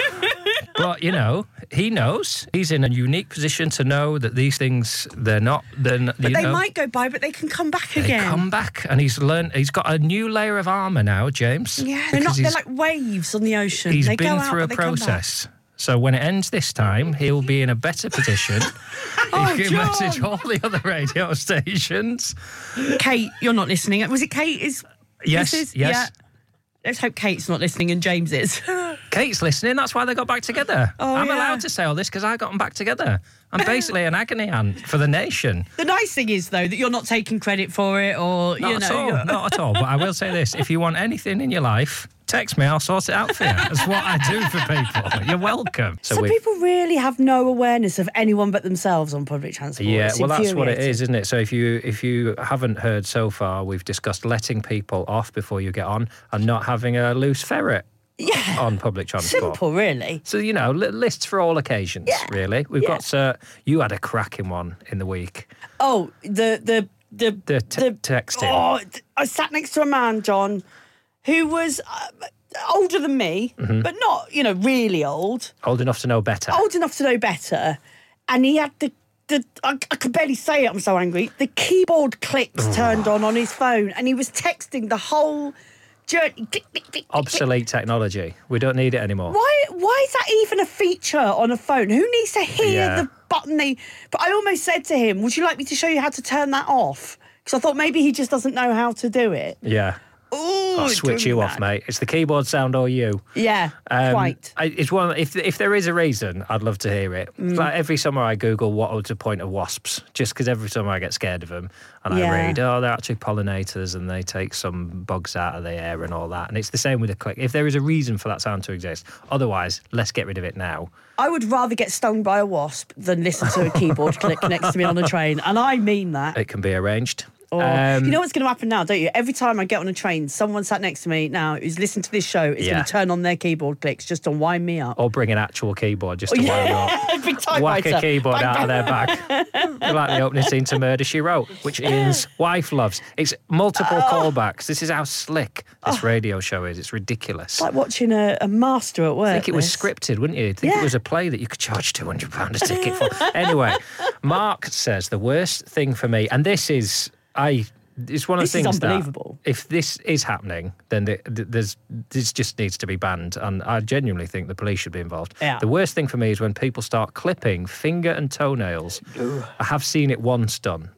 But, you know, he knows. He's in a unique position to know that these things, they're not... They're, not- But you they know, might go by, but they can come back they again. come back. And he's learned... He's got a new layer of armour now, James. Yeah, they're, not, because they're he's- like waves on the ocean. He's they been go out, through a but they come back. process. So when it ends this time, he'll be in a better position. Oh, he can John. message all the other radio stations. Kate, you're not listening. Was it Kate? Is Yes, this is- yes. Yeah. Let's hope Kate's not listening and James is. Kate's listening. That's why they got back together. Oh, I'm yeah. allowed to say all this because I got them back together. I'm basically an agony aunt for the nation. The nice thing is, though, that you're not taking credit for it or, Not you at know. all. you're- Not at all. But I will say this: if you want anything in your life, text me. I'll sort it out for you. That's what I do for people. You're welcome. So Some we've- people really have no awareness of anyone but themselves on public transport. Yeah, It's well, that's what it infuriating. is, isn't it? So if you if you haven't heard so far, we've discussed letting people off before you get on and not having a loose ferret Yeah. on public transport. Simple, really. So, you know, li- lists for all occasions, Yeah. really. We've Yeah. got, uh, you had a cracking one in the week. Oh, the the the The, t- texting. Oh, th- I sat next to a man, John, who was uh, older than me, Mm-hmm. but not, you know, really old. Old enough to know better. Old enough to know better, and he had the. The, I, I could barely say it, I'm so angry. The keyboard clicks turned on on his phone and he was texting the whole journey. Click, click, click, click, Obsolete technology. We don't need it anymore. Why Why is that even a feature on a phone? Who needs to hear Yeah. the button they... But I almost said to him, would you like me to show you how to turn that off? Because I thought maybe he just doesn't know how to do it. Yeah. Ooh, I'll it switch drove you me off, mad. mate. It's the keyboard sound or you. Yeah, Um, quite. I, it's one. If if there is a reason, I'd love to hear it. Mm. Like every summer, I Google what was the point of wasps, just because every summer I get scared of them, and Yeah. I read, oh, they're actually pollinators, and they take some bugs out of the air and all that. And it's the same with a click. If there is a reason for that sound to exist, otherwise, let's get rid of it now. I would rather get stung by a wasp than listen to a keyboard click next to me on a train. And I mean that. It can be arranged. Or, Um, you know what's going to happen now, don't you? Every time I get on a train, someone sat next to me now who's listened to this show is Yeah. going to turn on their keyboard clicks just to wind me up. Or bring an actual keyboard just to Oh, wind you yeah. up. Big Whack a typewriter. keyboard Bang, out of bang. their back. Like the opening scene to Murder, She Wrote, which Ian's wife loves. It's multiple Oh. callbacks. This is how slick this radio show is. It's ridiculous. It's like watching a, a master at work. I think it was this. scripted, wouldn't you? I think Yeah. it was a play that you could charge two hundred pounds a ticket for. Anyway, Mark says the worst thing for me, and this is, I... It's one of This the is things that unbelievable. if this is happening, then the, the, there's this just needs to be banned, and I genuinely think the police should be involved. Yeah. The worst thing for me is when people start clipping finger and toenails. I have seen it once done,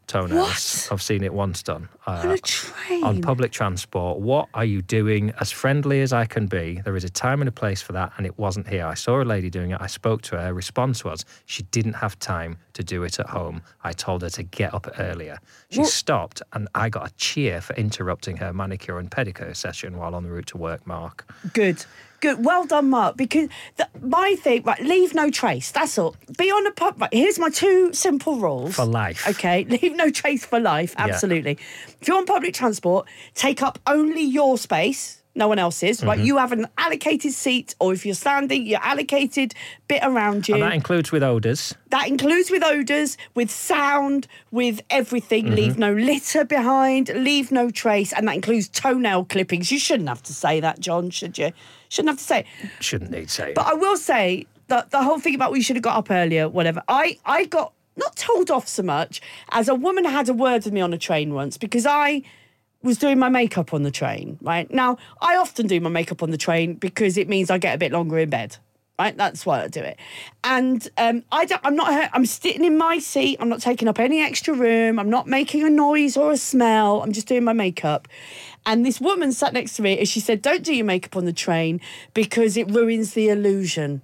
toenails. What? I've seen it once done. Uh, On a train? On public transport. What are you doing? As friendly as I can be, there is a time and a place for that, and it wasn't here. I saw a lady doing it. I spoke to her. Her response was she didn't have time to do it at home. I told her to get up earlier. She What? stopped, and I got a cheer for interrupting her manicure and pedicure session while on the route to work, Mark. Good. Good. Well done, Mark. Because the, my thing, right, leave no trace. That's all. Be on a pub. Right, here's my two simple rules. For life. Okay. Leave no trace for life. Yeah. Absolutely. If you're on public transport, take up only your space. No one else's, right? Mhm. You have an allocated seat, or if you're standing, your allocated bit around you. And that includes with odours. That includes with odours, with sound, with everything. Mhm. Leave no litter behind, leave no trace, and that includes toenail clippings. You shouldn't have to say that, John, should you? Shouldn't have to say it. Shouldn't need saying. But I will say that the whole thing about we should have got up earlier, whatever, I, I got not told off so much as a woman had a word with me on a train once because I was doing my makeup on the train, right? Now, I often do my makeup on the train because it means I get a bit longer in bed. Right, that's why I do it, and um, I don't, I'm not. I'm sitting in my seat. I'm not taking up any extra room. I'm not making a noise or a smell. I'm just doing my makeup. And this woman sat next to me, and she said, "Don't do your makeup on the train because it ruins the illusion."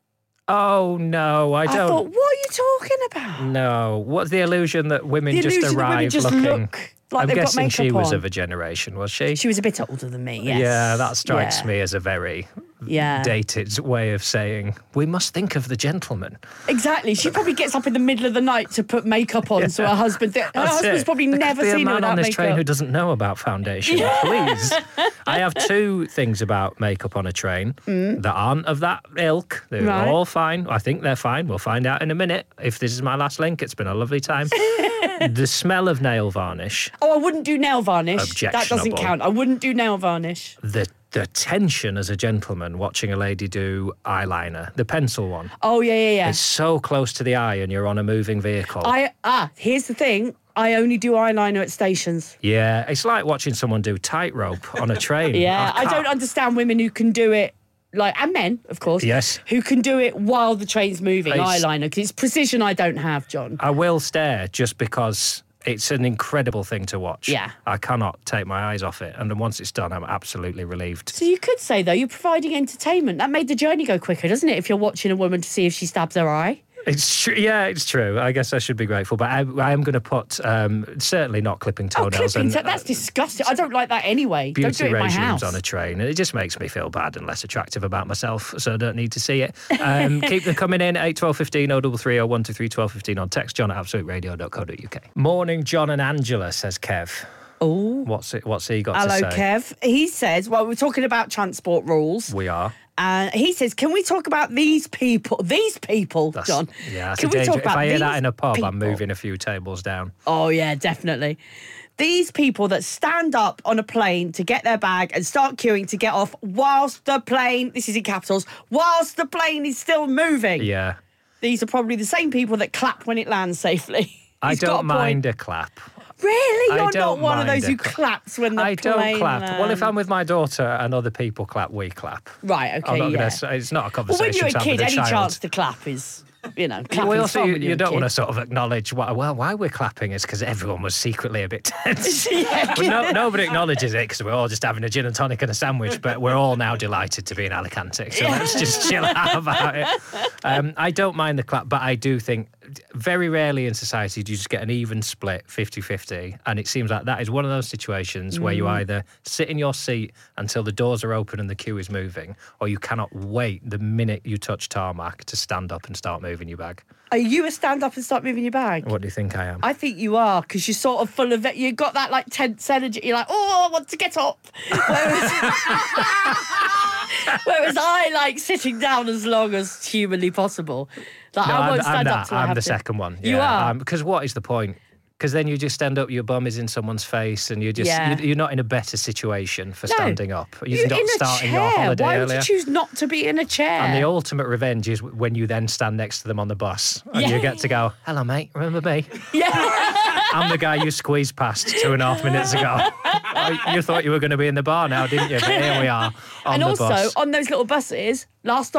Oh, no, I I don't. thought, what are you talking about? No. What's the illusion that women The just illusion that women arrive just looking? look like I'm they've got guessing she makeup was on. of a generation, was she? She was a bit older than me. Yes. Yeah, that strikes Yeah. me as a very Yeah. dated way of saying we must think of the gentleman. Exactly. She probably gets up in the middle of the night to put makeup on, so her husband. Her That's husband's it. probably There could never be a seen her man without on this makeup. train who doesn't know about foundation. Please. I have two things about makeup on a train that aren't of that ilk. They're Mm. Right. all fine. I think they're fine. We'll find out in a minute. If this is my last link, it's been a lovely time. The smell of nail varnish. Oh, I wouldn't do nail varnish. That doesn't Objectionable. count. I wouldn't do nail varnish. The the tension as a gentleman watching a lady do eyeliner, the pencil one. Oh, yeah, yeah, yeah. It's so close to the eye and you're on a moving vehicle. I ah, here's the thing. I only do eyeliner at stations. Yeah, it's like watching someone do tightrope on a train. Yeah, I, can't- don't understand women who can do it, like, and men, of course. Yes. Who can do it while the train's moving, It's- eyeliner, because it's precision I don't have, John. I will stare just because it's an incredible thing to watch. Yeah. I cannot take my eyes off it. And then once it's done, I'm absolutely relieved. So you could say, though, you're providing entertainment. That made the journey go quicker, doesn't it, if you're watching a woman to see if she stabs her eye? It's true. Yeah, it's true. I guess I should be grateful, but I, I am going to put um, certainly not clipping Oh, toenails clipping, and so that's disgusting. I don't like that anyway. Don't do beauty it in my regimes house. on a train. And it just makes me feel bad and less attractive about myself, so I don't need to see it. Um, keep them coming in, eight twelve fifteen, oh three three, oh one two three, twelve fifteen on text, john at absolute radio dot co dot uk. Morning, John and Angela, says Kev. Oh. What's it? What's he got Hello, to say? Kev. He says, well, we're talking about transport rules. We are. And he says, can we talk about these people? These people, That's, John. Yeah, that's Can a we danger. talk If about I hear that these in a pub, people? I'm moving a few tables down. Oh, yeah, definitely. These people that stand up on a plane to get their bag and start queuing to get off whilst the plane, this is in capitals, whilst the plane is still moving. Yeah. These are probably the same people that clap when it lands safely. I He's got a don't point. mind a clap. Really? I You're not don't one of mind those a who clap. claps when the I plane don't clap. lands. Well, if I'm with my daughter and other people clap, we clap. Right, okay, I'm not yeah. gonna say, it's not a Well, conversation when you're a to have kid, with a any child. chance to clap is, you know, Yeah, clapping's well, also, fun you, when you you're a don't kid. want to sort of acknowledge why, well, why we're clapping is because everyone was secretly a bit tense. Yeah. But no, nobody acknowledges it because we're all just having a gin and tonic and a sandwich, but we're all now delighted to be in Alicante. So let's just chill out about it. Um, I don't mind the clap, but I do think very rarely in society do you just get an even split fifty-fifty. And it seems like that is one of those situations where you Mm. either sit in your seat until the doors are open and the queue is moving, or you cannot wait the minute you touch tarmac to stand up and start moving your bag. Are you a stand up and start moving your bag? What do you think I am? I think you are, because you're sort of full of it. You've got that like tense energy. You're like, oh, I want to get up. Whereas, whereas I like sitting down as long as humanly possible. Like, No, I won't I'm, stand I'm up that. till I I'm have the to. second one. You yeah, are? Because what is the point? Because then you just stand up, your bum is in someone's face, and you're just Yeah. you're, you're not in a better situation for No. standing up. You're, You're not in a starting chair. your holiday Why earlier. would you choose not to be in a chair? And the ultimate revenge is when you then stand next to them on the bus and Yeah. you get to go, hello, mate, remember me? Yeah. I'm the guy you squeezed past two and a half minutes ago. Oh, you thought you were going to be in the bar now, didn't you? But here we are on and the also, bus. on those little buses, last on,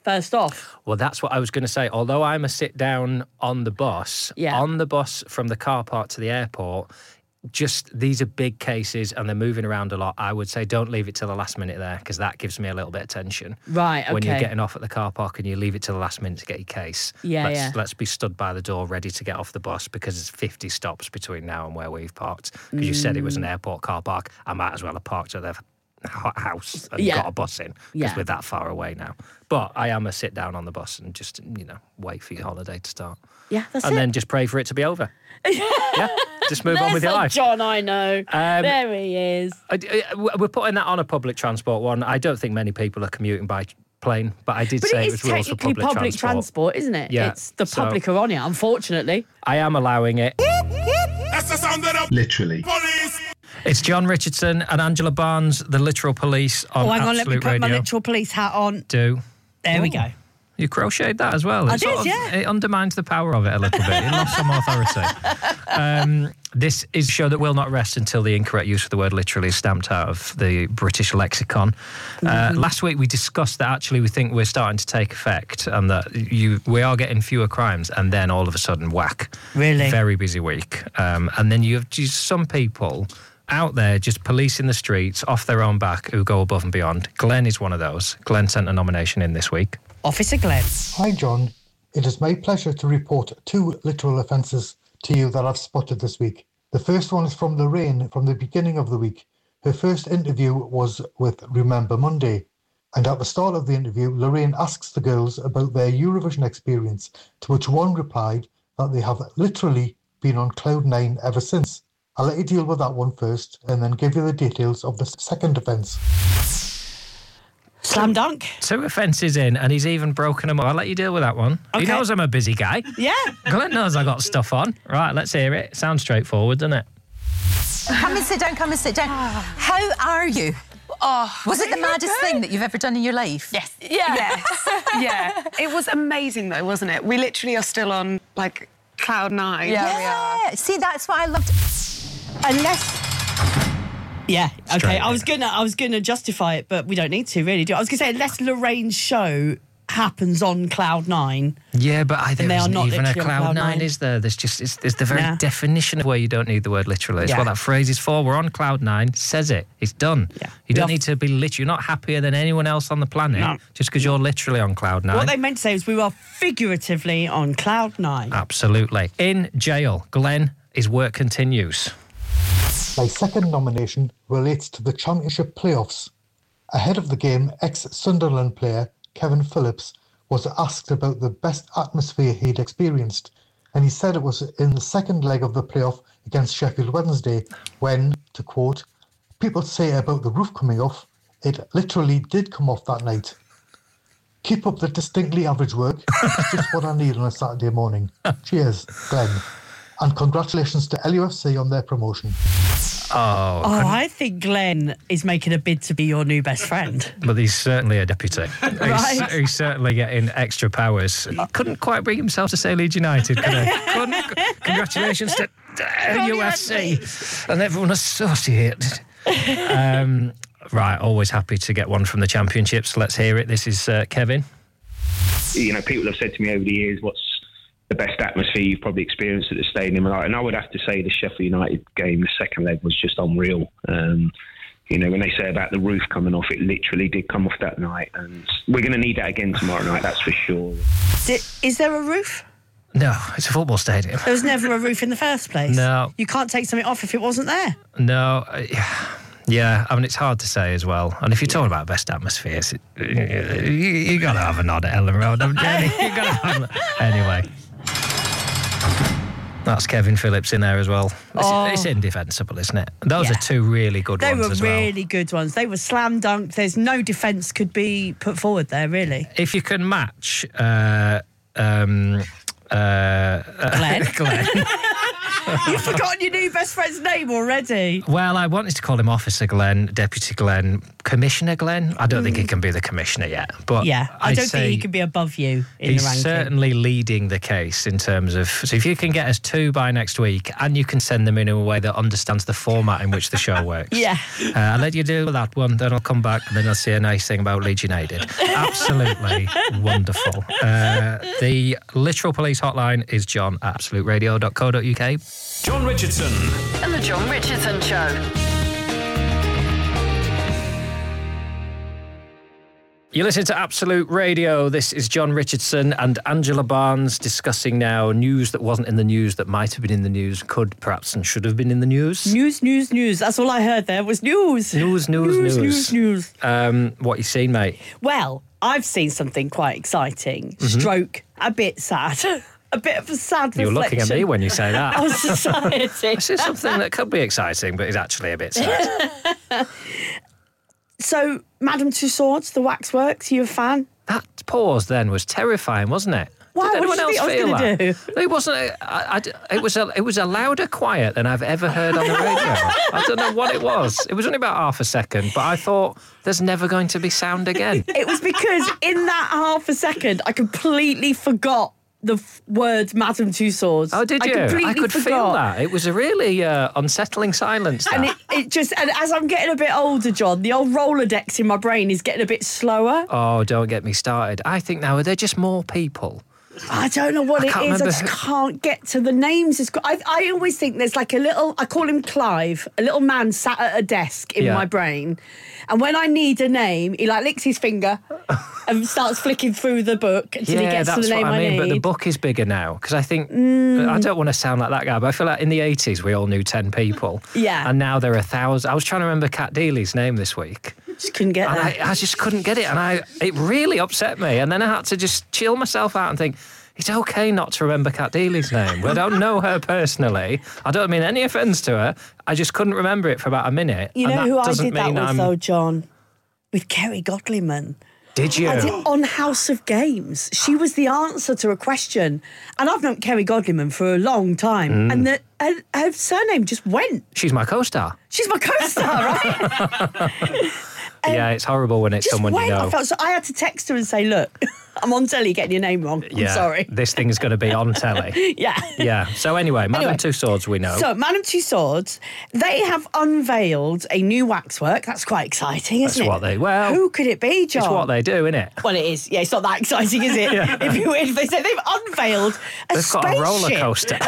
first off. Well, that's what I was going to say. Although I'm a sit down on the bus, Yeah. on the bus from the car park to the airport, just these are big cases and they're moving around a lot. I would say don't leave it till the last minute there, because that gives me a little bit of tension. Right, okay. When you're getting off at the car park and you leave it till the last minute to get your case. Yeah, let's, yeah. Let's be stood by the door ready to get off the bus, because there's fifty stops between now and where we've parked. Because mm. you said it was an airport car park. I might as well have parked at their house and Yeah. got a bus in, because Yeah. we're that far away now. But I am a sit down on the bus and just, you know, wait for your holiday to start. Yeah, that's and it. then just pray for it to be over. Yeah, just move on with your There's a life. John, I know. Um, there he is. I, I, we're putting that on a public transport one. I don't think many people are commuting by plane, but I did But say it it is was rules for technically public, public transport. transport, isn't it? Yeah, It's the so- public are on it, unfortunately. I am allowing it. That's the sound of the Literally. police. It's John Richardson and Angela Barnes, the Literal Police on oh, hang on, Absolute let me put Radio. my literal police hat on. Do. There we Ooh. go. You crocheted that as well. I It sort did, of- yeah. It undermines the power of it a little bit. It lost some authority. Um, this is a show that will not rest until the incorrect use of the word literally is stamped out of the British lexicon. Uh, Mm-hmm. last week we discussed that actually we think we're starting to take effect and that you we are getting fewer crimes, and then all of a sudden, whack. Really? Very busy week. Um, and then you have just some people out there just policing the streets off their own back who go above and beyond. Glenn is one of those. Glenn sent a nomination in this week. Officer Glenn. Hi, John. It is my pleasure to report two literal offences to you that I've spotted this week. The first one is from Lorraine from the beginning of the week. Her first interview was with Remember Monday. And at the start of the interview, Lorraine asks the girls about their Eurovision experience, to which one replied that they have literally been on cloud nine ever since. I'll let you deal with that one first and then give you the details of the second offence. Slam dunk. Two offences in, and he's even broken them up. I'll let you deal with that one. Okay. He knows I'm a busy guy. Yeah. Glenn knows I got stuff on. Right, let's hear it. Sounds straightforward, doesn't it? Come and sit down, come and sit down. How are you? Oh, Was it the maddest thing that you've ever done in your life? Yes. Yeah. Yes. Yeah. It was amazing though, wasn't it? We literally are still on like cloud nine. Yeah, we are. See, that's what I loved. Unless... Yeah, okay. Straight I was gonna I was gonna justify it, but we don't need to really do it. I was gonna say unless Lorraine's show happens on Cloud Nine. Yeah, but I, there they are isn't not even a literally on cloud, cloud nine, nine. is there? There's just it's, it's the very Nah. definition of where you don't need the word literally. It's Yeah. what that phrase is for. We're on cloud nine. Says it. It's done. Yeah. You don't Yeah. need to be lit. You're not happier than anyone else on the planet No. just because you're literally on cloud nine. What they meant to say was we were figuratively on Cloud Nine. Absolutely. In jail, Glenn, his work continues. My second nomination relates to the Championship playoffs. Ahead of the game, ex-Sunderland player Kevin Phillips was asked about the best atmosphere he'd experienced, and he said it was in the second leg of the playoff against Sheffield Wednesday when, to quote, people say about the roof coming off, it literally did come off that night. Keep up the distinctly average work. It's just what I need on a Saturday morning. Cheers, Glenn. And congratulations to L U F C on their promotion. Oh, Oh, I think Glenn is making a bid to be your new best friend. but he's certainly a deputy. Right. he's, he's certainly getting extra powers. He couldn't quite bring himself to say Leeds United, could he? Couldn't. Congratulations to L U F C and everyone associated. Um, right, always happy to get one from the Championships. Let's hear it. This is uh, Kevin. You know, people have said to me over the years, what's the best atmosphere you've probably experienced at the stadium? And I would have to say the Sheffield United game, the second leg, was just unreal. Um, you know, when they say about the roof coming off, it literally did come off that night. And we're going to need that again tomorrow night, that's for sure. Di- Is there a roof? No, it's a football stadium. There was never a roof in the first place. No. You can't take something off if it wasn't there. No, uh, yeah, I mean, it's hard to say as well. And if you're talking about best atmospheres, it, you, you got to have a nod at Ellen Road, haven't you? You got to have anyway. That's Kevin Phillips in there as well. It's, Oh. it's indefensible, isn't it? Those Yeah. are two really good They ones were as well. really good ones. They were slam dunk. There's no defence could be put forward there, really. If you can match uh, um, uh, Glenn. Glenn You've forgotten your new best friend's name already. Well, I wanted to call him Officer Glenn, Deputy Glenn, Commissioner Glenn. I don't mm. think he can be the Commissioner yet. But yeah, I I'd don't think he can be above you in he's the ranking. certainly leading the case in terms of... So if you can get us two by next week and you can send them in a way that understands the format in which the show works. Yeah. Uh, I'll let you do that one, then I'll come back and then I'll say a nice thing about Leeds United. Absolutely wonderful. Uh, the Literal Police hotline is john at absolute radio dot co dot uk. John Richardson. And the John Richardson Show. You listen to Absolute Radio. This is John Richardson and Angela Barnes discussing now news that wasn't in the news, that might have been in the news, could perhaps and should have been in the news. News, news, news. That's all I heard there was news. News, news, news. News, news, news. Um, what you seen, mate? Well, I've seen something quite exciting. Mm-hmm. Stroke, a bit sad. A bit of a sad You're reflection. looking at me when you say that. On society. This is something that could be exciting, but is actually a bit sad. So, Madame Tussauds, the waxworks, you a fan? That pause then was terrifying, wasn't it? Why? Did What anyone did you else think I feel was gonna that? do? It wasn't. A, I, I, it was a. It was a louder quiet than I've ever heard on the radio. I don't know what it was. It was only about half a second, but I thought there's never going to be sound again. It was because in that half a second, I completely forgot the f- words Madame Tussauds. Oh, did you? I completely I could forgot. feel that. It was a really uh, unsettling silence. That. And it, it just, and as I'm getting a bit older, John, the old Rolodex in my brain is getting a bit slower. Oh, don't get me started. I think now, are there just more people? I don't know what I it can't is. I remember just who- can't get to the names. It's, I, I always think there's like a little, I call him Clive, a little man sat at a desk in Yeah. my brain. And when I need a name, he like licks his finger and starts flicking through the book until yeah, he gets that's to the name what I mean. need. But the book is bigger now because I think Mm. I don't want to sound like that guy, but I feel like in the eighties we all knew ten people. Yeah. And now there are a thousand. I was trying to remember Kat Deely's name this week. Just couldn't get And there. I, I just couldn't get it, and I it really upset me. And then I had to just chill myself out and think, it's okay not to remember Kat Deely's name. I don't know her personally. I don't mean any offence to her. I just couldn't remember it for about a minute. You and know that who I doesn't did that mean with, I'm- though, John? With Kerry Godliman. Did you? I did on House of Games. She was the answer to a question. And I've known Kerry Godliman for a long time. Mm. And the, her, her surname just went. She's my co-star. She's my co-star, right? Yeah, it's horrible when it's Just someone went. you know. I felt so. I had to text her and say, look, I'm on telly getting your name wrong. I'm yeah, sorry. this thing's going to be on telly. Yeah. Yeah. So anyway, Madame Anyway. Tussauds, we know. So, Madame Tussauds, they have unveiled a new waxwork. That's quite exciting, isn't That's it? what they- well, Who could it be, John? It's what they do, isn't it? Well, it is. Yeah, it's not that exciting, is it? Yeah. If you if they say they've unveiled a They've got spaceship. a roller coaster.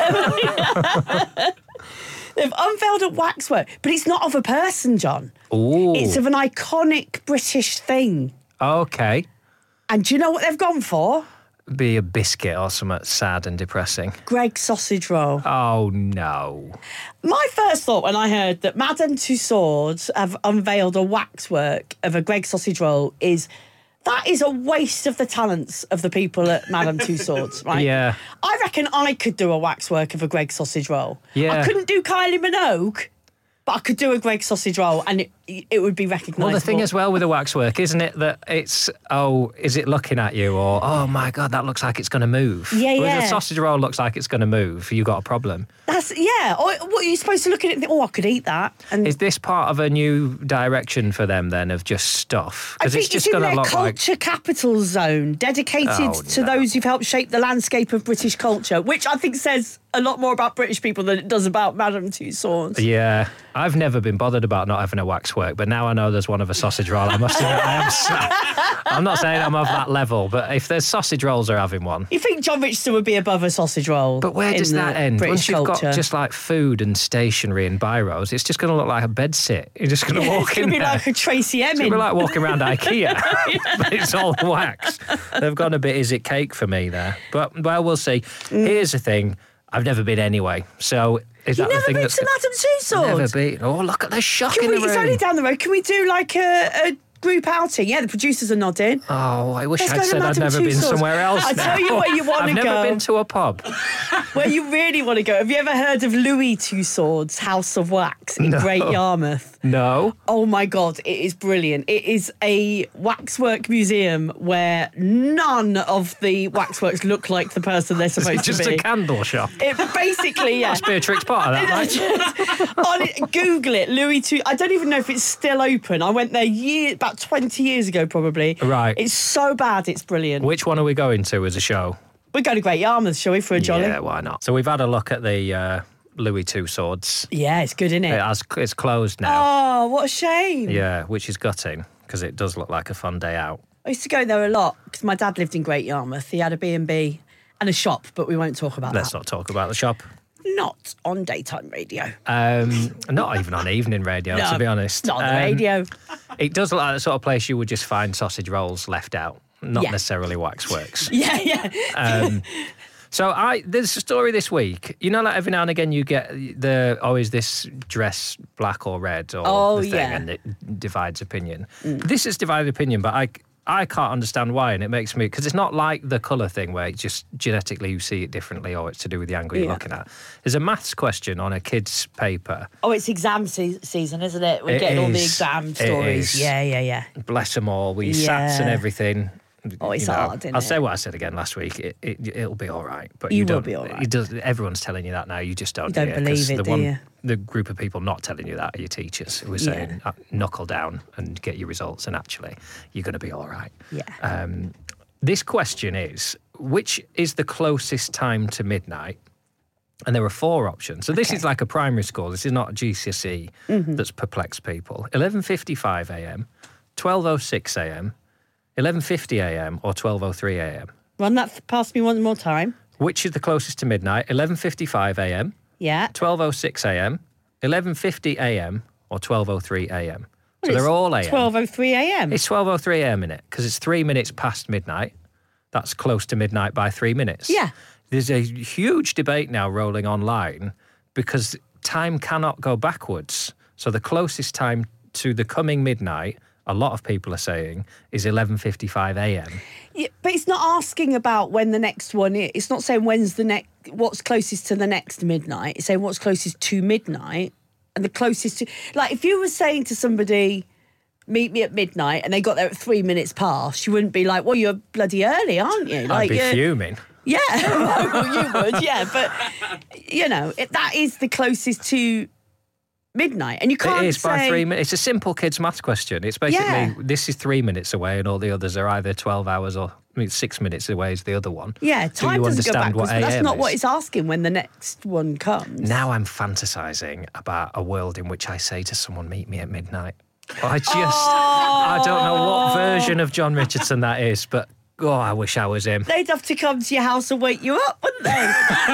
They've unveiled a waxwork, but it's not of a person, John. Ooh. It's of an iconic British thing. Okay. And do you know what they've gone for? Be a biscuit or something sad and depressing. Greggs sausage roll. Oh, no. My first thought when I heard that Madame Tussauds have unveiled a waxwork of a Greggs sausage roll is that is a waste of the talents of the people at Madame Tussauds, right? Yeah. I reckon I could do a waxwork of a Greggs sausage roll. Yeah. I couldn't do Kylie Minogue, but I could do a Greggs sausage roll and it, it would be recognisable. Well, the thing as well with the waxwork, isn't it, that it's, oh, is it looking at you? Or, oh, my God, that looks like it's going to move. Yeah, Whereas yeah. a sausage roll looks like it's going to move, you've got a problem. That's, yeah. Or what, are you supposed to look at it and think, oh, I could eat that? And Is this part of a new direction for them, then, of just stuff? I Because think it's just in going to their look like... culture capital zone, dedicated Oh, to no. those who've helped shape the landscape of British culture, which I think says a lot more about British people than it does about Madame Tussauds. Yeah, I've never been bothered about not having a waxwork, but now I know there's one of a sausage roll. I must admit, I am. sa- I'm not saying I'm of that level, but if there's sausage rolls, are having one. You think John Richardson would be above a sausage roll? But where in does that the end? British Once you've culture? got just like food and stationery and biros, it's just going to look like a bed sit. You're just going to Yeah, walk it's in going to be there. like a Tracy It's Emin. going to be like walking around IKEA, but it's all wax. They've gone a bit is it cake for me there. But, well, we'll see. Here's the thing. I've never been anyway, so is You've that the never thing been that's... to Madame Tussauds? Never been. Oh, look at the shock Can in we, the it's room. only down the road. Can we do like a, a group outing. Yeah, the producers are nodding. Oh, I wish Let's I'd go to said I'd Madame never been Tussauds. somewhere else. I tell you now. where you want to I've go. never been to a pub. Where you really want to go. Have you ever heard of Louis Tussauds House of Wax in No. Great Yarmouth? No. Oh my God, it is brilliant. It is a waxwork museum where none of the waxworks look like the person they're It's supposed just to be. a candle shop. It basically, yeah. That's Beatrix Potter, that, right? On it, Google it, Louis Tu. I don't even know if it's still open. I went there year, about twenty years ago, probably. Right. It's so bad, it's brilliant. Which one are we going to as a show? We go to Great Yarmouth, shall we, for a jolly? Yeah, why not? So we've had a look at the uh, Louis Tussauds. Yeah, it's good, isn't it? It has, it's closed now. Oh, what a shame. Yeah, which is gutting because it does look like a fun day out. I used to go there a lot because my dad lived in Great Yarmouth. He had a B and B and a shop, but we won't talk about Let's that. not talk about the shop. Not on daytime radio. Um, not even on evening radio, No, to be honest. not on the Um, radio. It does look like the sort of place you would just find sausage rolls left out, not Yeah. necessarily waxworks. Yeah, yeah. Um, so I there's a story this week. You know, like every now and again you get the always this dress black or red or Oh, the thing, yeah. and it divides opinion. This is divided opinion, but I I can't understand why, and it makes me because it's not like the colour thing where it's just genetically you see it differently or it's to do with the angle you're Yeah. looking at. There's a maths question on a kid's paper. Oh, it's exam se- season, isn't it? We're It getting all the is. exam It stories. is. Yeah, yeah, yeah. Bless them all. We Yeah. sats and everything. Oh, it's You know, hard, isn't I'll it? say what I said again last week. It, it it'll be all right, but You you, will don't. be all right. It does. Everyone's telling you that now. You just don't. You don't hear 'cause believe it, the do one, you? The group of people not telling you that are your teachers who are Yeah. saying, uh, "Knuckle down and get your results," and actually, you're going to be all right. Yeah. Um, this question is: which is the closest time to midnight? And there are four options. So this is like a primary school. This is not a G C S E Mhm. that's perplexed people. eleven fifty-five a m, twelve oh six a m, eleven fifty a m or twelve oh three a m. Run that f- past me one more time. Which is the closest to midnight? eleven fifty-five a m, Yeah. twelve oh six a m, eleven fifty a m or twelve oh three a m. So Well, they're it's all a m. twelve oh three a m. It's twelve oh three a m in it because it's three minutes past midnight. That's close to midnight by three minutes. Yeah. There's a huge debate now rolling online because time cannot go backwards. So the closest time to the coming midnight, a lot of people are saying, is eleven fifty-five a m. Yeah, but it's not asking about when the next one is. It's not saying when's the next, what's closest to the next midnight. It's saying what's closest to midnight and the closest to, like if you were saying to somebody, meet me at midnight and they got there at three minutes past, you wouldn't be like, well, you're bloody early, aren't you? Like I'd be you're- fuming. Yeah, well, you would, yeah. But, you know, it, that is the closest to midnight. And you can't It is by say- three minutes. It's a simple kids' maths question. It's basically, Yeah. this is three minutes away and all the others are either twelve hours or I mean, six minutes away is the other one. Yeah, Do time you doesn't go understand backwards, what but that's A M not what is? it's asking when the next one comes. Now I'm fantasising about a world in which I say to someone, meet me at midnight. I just, I don't know what version of John Richardson that is, but oh, I wish I was him. They'd have to come to your house and wake you up, wouldn't they?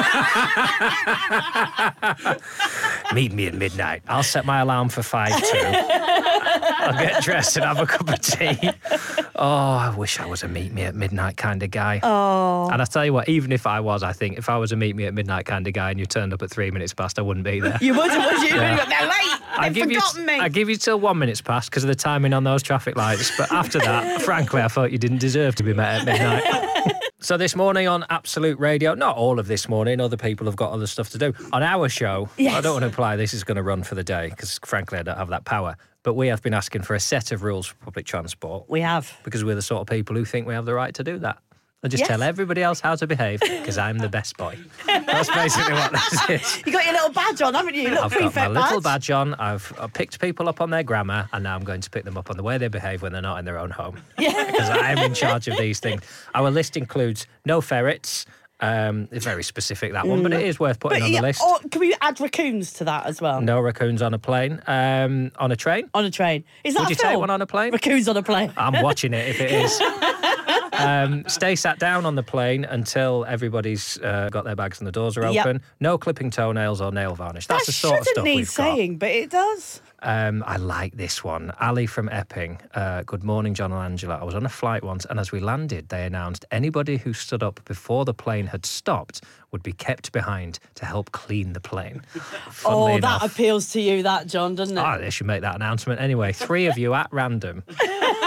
Meet me at midnight. I'll set my alarm for five two. I'll get dressed and have a cup of tea. Oh, I wish I was a meet me at midnight kind of guy. Oh. And I tell you what, even if I was, I think if I was a meet me at midnight kind of guy and you turned up at three minutes past, I wouldn't be there. You wouldn't, would you? Yeah. They're late. I They've give you, forgotten me. I give you till one minutes past because of the timing on those traffic lights. But after that, frankly, I thought you didn't deserve to be met at midnight. So this morning on Absolute Radio, not all of this morning, other people have got other stuff to do. On our show, Yes. I don't want to imply this is going to run for the day because frankly, I don't have that power. But we have been asking for a set of rules for public transport. We have. Because we're the sort of people who think we have the right to do that. I just Yes. tell everybody else how to behave because I'm the best boy. That's basically what this is. You got your little badge on, haven't you? Little I've got my prefect little badge on. I've, I've picked people up on their grammar, and now I'm going to pick them up on the way they behave when they're not in their own home. Yeah. Because I'm in charge of these things. Our list includes no ferrets. Um, it's very specific, that one, but it is worth putting But on yeah, the list. Or can we add raccoons to that as well? No raccoons on a plane. Um, on a train? On a train. Is that Would a you film? take one on a plane? Raccoons on a plane. I'm watching it if it is. Um, stay sat down on the plane until everybody's uh, got their bags and the doors are Yep. open. No clipping toenails or nail varnish. That's that the sort of shouldn't stuff need we've got. saying, but it does. Um, I like this one. Ali from Epping. Uh, good morning, John and Angela. I was on a flight once, and as we landed, they announced anybody who stood up before the plane had stopped would be kept behind to help clean the plane. Funnily Oh, enough, that appeals to you, that, John, doesn't it? Ah, they should make that announcement anyway. Three of you at random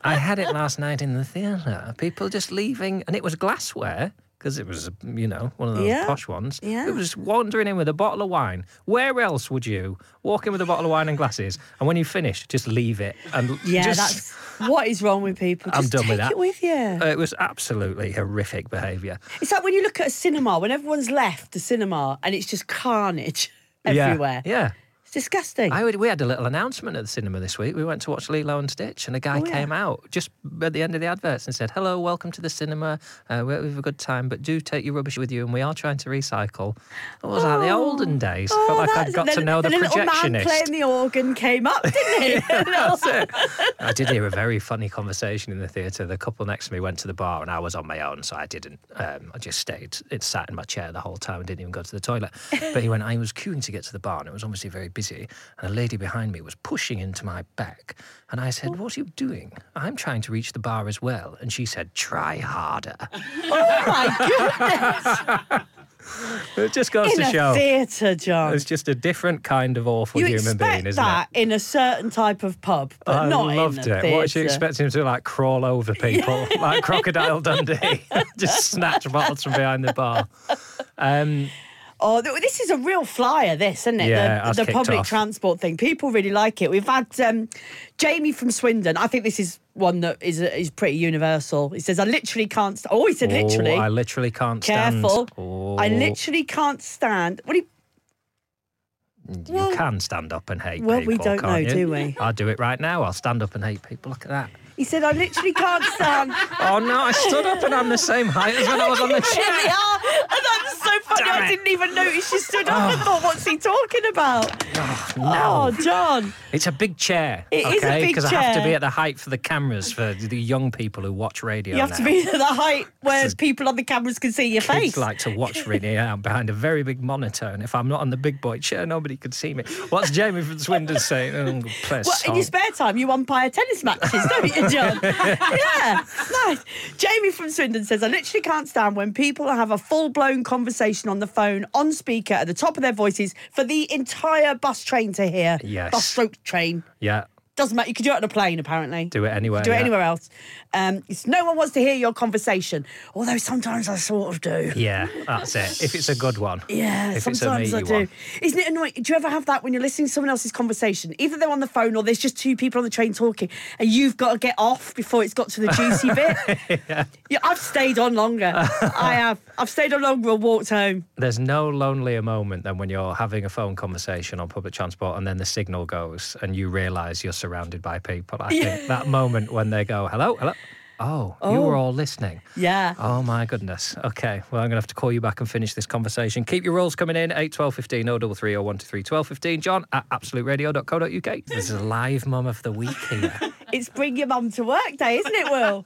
I had it last night in the theatre. People just leaving, and it was glassware. Because it was, you know, one of those Yeah. posh ones. Yeah. It was wandering in with a bottle of wine. Where else would you walk in with a bottle of wine and glasses, and when you finish, just leave it? And Yeah, just, that's what is wrong with people. I'm Just done take with that. it with you. Uh, it was absolutely horrific behaviour. It's like when you look at a cinema, when everyone's left the cinema and it's just carnage everywhere. Yeah. yeah. It's disgusting. I would, we had a little announcement at the cinema this week. We went to watch Lilo and Stitch, and a guy Oh, yeah. came out just at the end of the adverts and said, "Hello, welcome to the cinema. Uh, we have a good time, but do take your rubbish with you, and we are trying to recycle." It was like the olden days. I felt like I'd That's- got to then- know the then a little man projectionist. playing the organ came up, didn't he? That's it. I did hear a very funny conversation in the theatre. The couple next to me went to the bar, and I was on my own, so I didn't. Um, I just stayed. It sat in my chair the whole time and didn't even go to the toilet. But he went. I was queuing to get to the bar, and it was obviously very busy. And a lady behind me was pushing into my back, and I said, "What are you doing?" "I'm trying to reach the bar as well." And she said, "Try harder." Oh my goodness! It just goes In to a show. theatre, John. It's just a different kind of awful You human expect being, isn't that it? in a certain type of pub, but I not loved in a it. theatre. What, she expecting him to like crawl over people like Crocodile Dundee, just snatch bottles from behind the bar. Um, Oh, th- this is a real flyer, this, isn't it? Yeah, the that's the kicked public off. transport thing. People really like it. We've had um, Jamie from Swindon. I think this is one that is is pretty universal. He says, "I literally can't." St-. Oh, he said, oh, "Literally." I literally can't stand. Careful. Oh, I literally can't stand. What do you? You Well- can stand up and hate Well, people. we don't can't know, you? do we? I'll do it right now. I'll stand up and hate people. Look at that. He said, "I literally can't stand." Oh no, I stood up and I'm the same height as when I was on the You chair. really are. And that's so funny. Damn I it. didn't even notice you stood up and thought, "What's he talking about?" No. Oh, John. It's a big chair. It okay? is a big Because I have to chair. be at the height for the cameras for the young people who watch radio. You have now. to be at the height where people on the cameras can see your Kids face. like to watch really out behind a very big monitor, and if I'm not on the big boy chair, nobody could see me. What's Jamie from Swindon saying? Oh, play a Well, in your song. spare time, you umpire tennis matches, don't you, John? Yeah, nice. Jamie from Swindon says, "I literally can't stand when people have a full-blown conversation on the phone, on speaker, at the top of their voices for the entire bus train to hear." Yes. Bus stroke train. Yeah, Doesn't matter. You can do it on a plane, apparently. do it anywhere. Do it yeah. anywhere else. Um, it's, no one wants to hear your conversation, although sometimes I sort of do. Yeah, that's it. If it's a good one. Yeah, If it's a sometimes I meaty do. one. Isn't it annoying? Do you ever have that when you're listening to someone else's conversation? Either they're on the phone or there's just two people on the train talking and you've got to get off before it's got to the juicy bit? yeah. Yeah, I've stayed on longer. I have. I've stayed on longer and walked home. There's no lonelier moment than when you're having a phone conversation on public transport and then the signal goes and you realise you're surrounded by people. I Yeah. think that moment when they go, hello, hello. Oh, you Oh. were all listening. Yeah. Oh, my goodness. Okay, well, I'm going to have to call you back and finish this conversation. Keep your rolls coming in, eight twelve fifteen, oh three three, oh one two three, twelve fifteen. John at absolute radio dot co dot uk. There's a live mum of the week here. It's bring your mum to work day, isn't it, Will?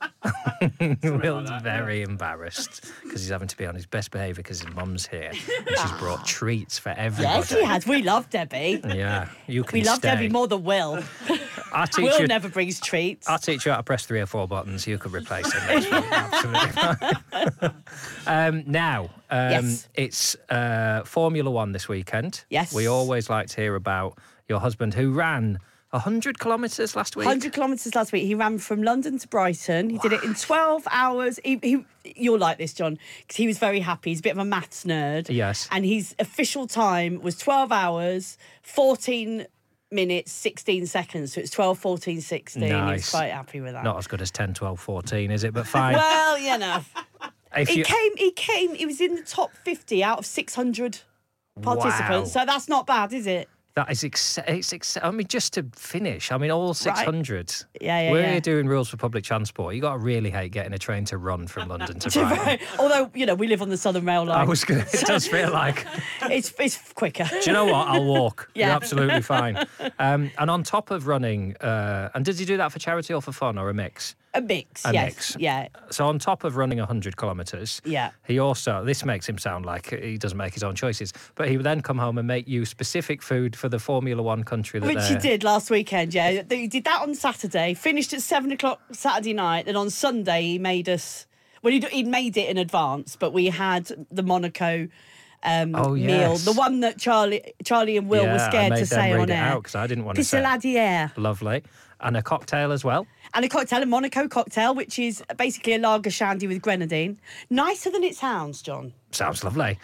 Will's very embarrassed because he's having to be on his best behaviour because his mum's here. And she's brought treats for everybody. Yes, she has. We love Debbie. Yeah, you can We love stay. Debbie more than Will. I'll teach Will you. never brings treats. I'll teach you how to press three or four buttons. You could replace him. That's absolutely fine. um, now, um, Yes. it's uh, Formula One this weekend. Yes. We always like to hear about your husband who ran one hundred kilometres last week. one hundred kilometres last week. He ran from London to Brighton. He did it in twelve hours. He, he, you'll like this, John, because he was very happy. He's a bit of a maths nerd. Yes. And his official time was twelve hours, fourteen minutes, sixteen seconds. So it's twelve, fourteen, sixteen. He was Nice. quite happy with that. Not as good as ten, twelve, fourteen, is it? But fine. Well, you know. If he you- came, he came, he was in the top fifty out of six hundred participants. Wow. So that's not bad, is it? That is, ex- it's ex- I mean, just to finish, I mean, all six hundred. Yeah, yeah, Where yeah. you're doing rules for public transport, you got to really hate getting a train to run from London to To Brighton. Brighton. Although, you know, we live on the Southern Rail line. I was going to, it does feel like. It's, it's quicker. Do you know what? I'll walk. Yeah. You're absolutely fine. Um, and on top of running, uh, and did you do that for charity or for fun or a mix? A mix, A yes. mix. Yeah. So on top of running one hundred kilometres, Yeah. he also, this makes him sound like he doesn't make his own choices, but he would then come home and make you specific food for the Formula One country that Which they're... he did last weekend, yeah. He did that on Saturday, finished at seven o'clock Saturday night, and on Sunday he made us... Well, he'd, he'd made it in advance, but we had the Monaco um, Oh, meal, yes. the one that Charlie Charlie and Will yeah, were scared I made to say them read on it air. out because I didn't want to say. Pissaladière. Lovely. And a cocktail as well. And a cocktail, a Monaco cocktail, which is basically a lager shandy with grenadine. Nicer than it sounds, John. Sounds lovely.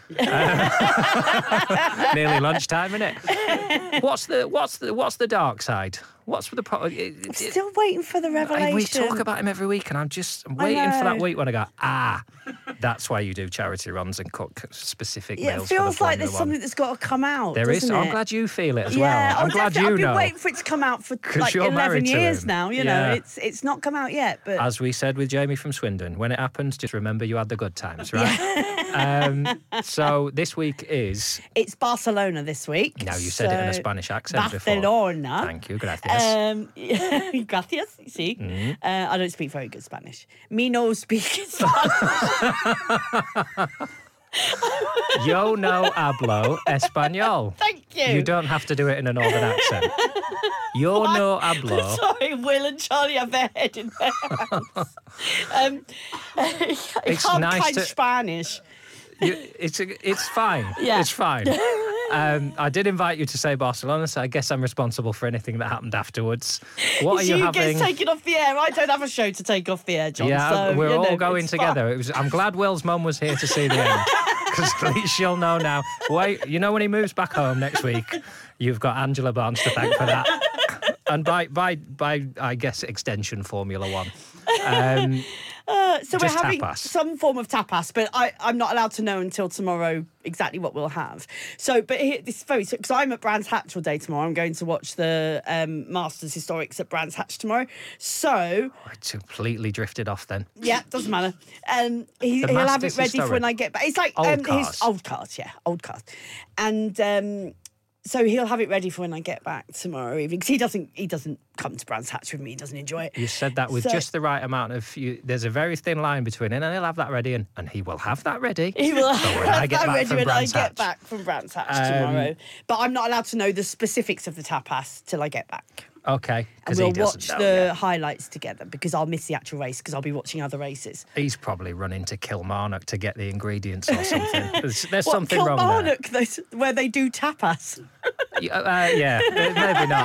Uh, nearly lunchtime, isn't it? What's the what's the what's the dark side? What's the pro- it, I'm still waiting for the revelation. We talk about him every week, and I'm just waiting for that week when I go, ah, that's why you do charity runs and cook specific yeah, meals. It feels for the like there's one. something that's got to come out. There is. It? I'm glad you feel it as yeah, well. I'm oh, glad definitely. you I've been know. waiting for it to come out for like you're eleven years him. now. You yeah. know, it's it's not come out yet. But as we said with Jamie from Swindon, when it happens, just remember you had the good times, right? um, so this week is. It's Barcelona this week. Now you said so it in a Spanish accent Barcelona. before. Thank you, gracias. Um, gracias. See, mm. uh, I don't speak very good Spanish. Me no speak Spanish. Yo no hablo español. Thank you. You don't have to do it in a northern accent. Yo no hablo. Sorry, Will and Charlie have their head in their hands. um, I it's can't nice kind to... Spanish. You, it's it's fine. Yeah. It's fine. Um, I did invite you to say Barcelona, so I guess I'm responsible for anything that happened afterwards. What are you, you having? Get taken off the air. I don't have a show to take off the air, John. Yeah, so, we're you all know, going together. It was. I'm glad Will's mum was here to see the end, because at least she'll know now. Wait, you know when he moves back home next week, you've got Angela Barnes to thank for that, and by by by I guess extension Formula One. Um, Uh, so Just we're having tapas. some form of tapas, but I, I'm not allowed to know until tomorrow exactly what we'll have. So, but here, this is very because I'm at Brands Hatch all day tomorrow. I'm going to watch the um, Masters Historics at Brands Hatch tomorrow. So, I completely drifted off then. yeah, doesn't matter. Um, he, The he'll have Masters it ready Historic. for when I get back. It's like Old um, cars. his old cars, yeah, old cars, and. Um, So he'll have it ready for when I get back tomorrow evening. Because he doesn't, he doesn't come to Brands Hatch with me. He doesn't enjoy it. You said that with So- just the right amount of. You, there's a very thin line between it, and he'll have that ready, and, and he will have that ready. He will So when have I get that back ready from when I Brands get Hatch. back from Brands Hatch Um, tomorrow. But I'm not allowed to know the specifics of the tapas till I get back. Okay, And because we'll he doesn't watch know the yet. highlights together because I'll miss the actual race because I'll be watching other races. He's probably running to Kilmarnock to get the ingredients or something. There's, there's What, something wrong there. Kilmarnock, those- where they do tapas? Uh, yeah, maybe not.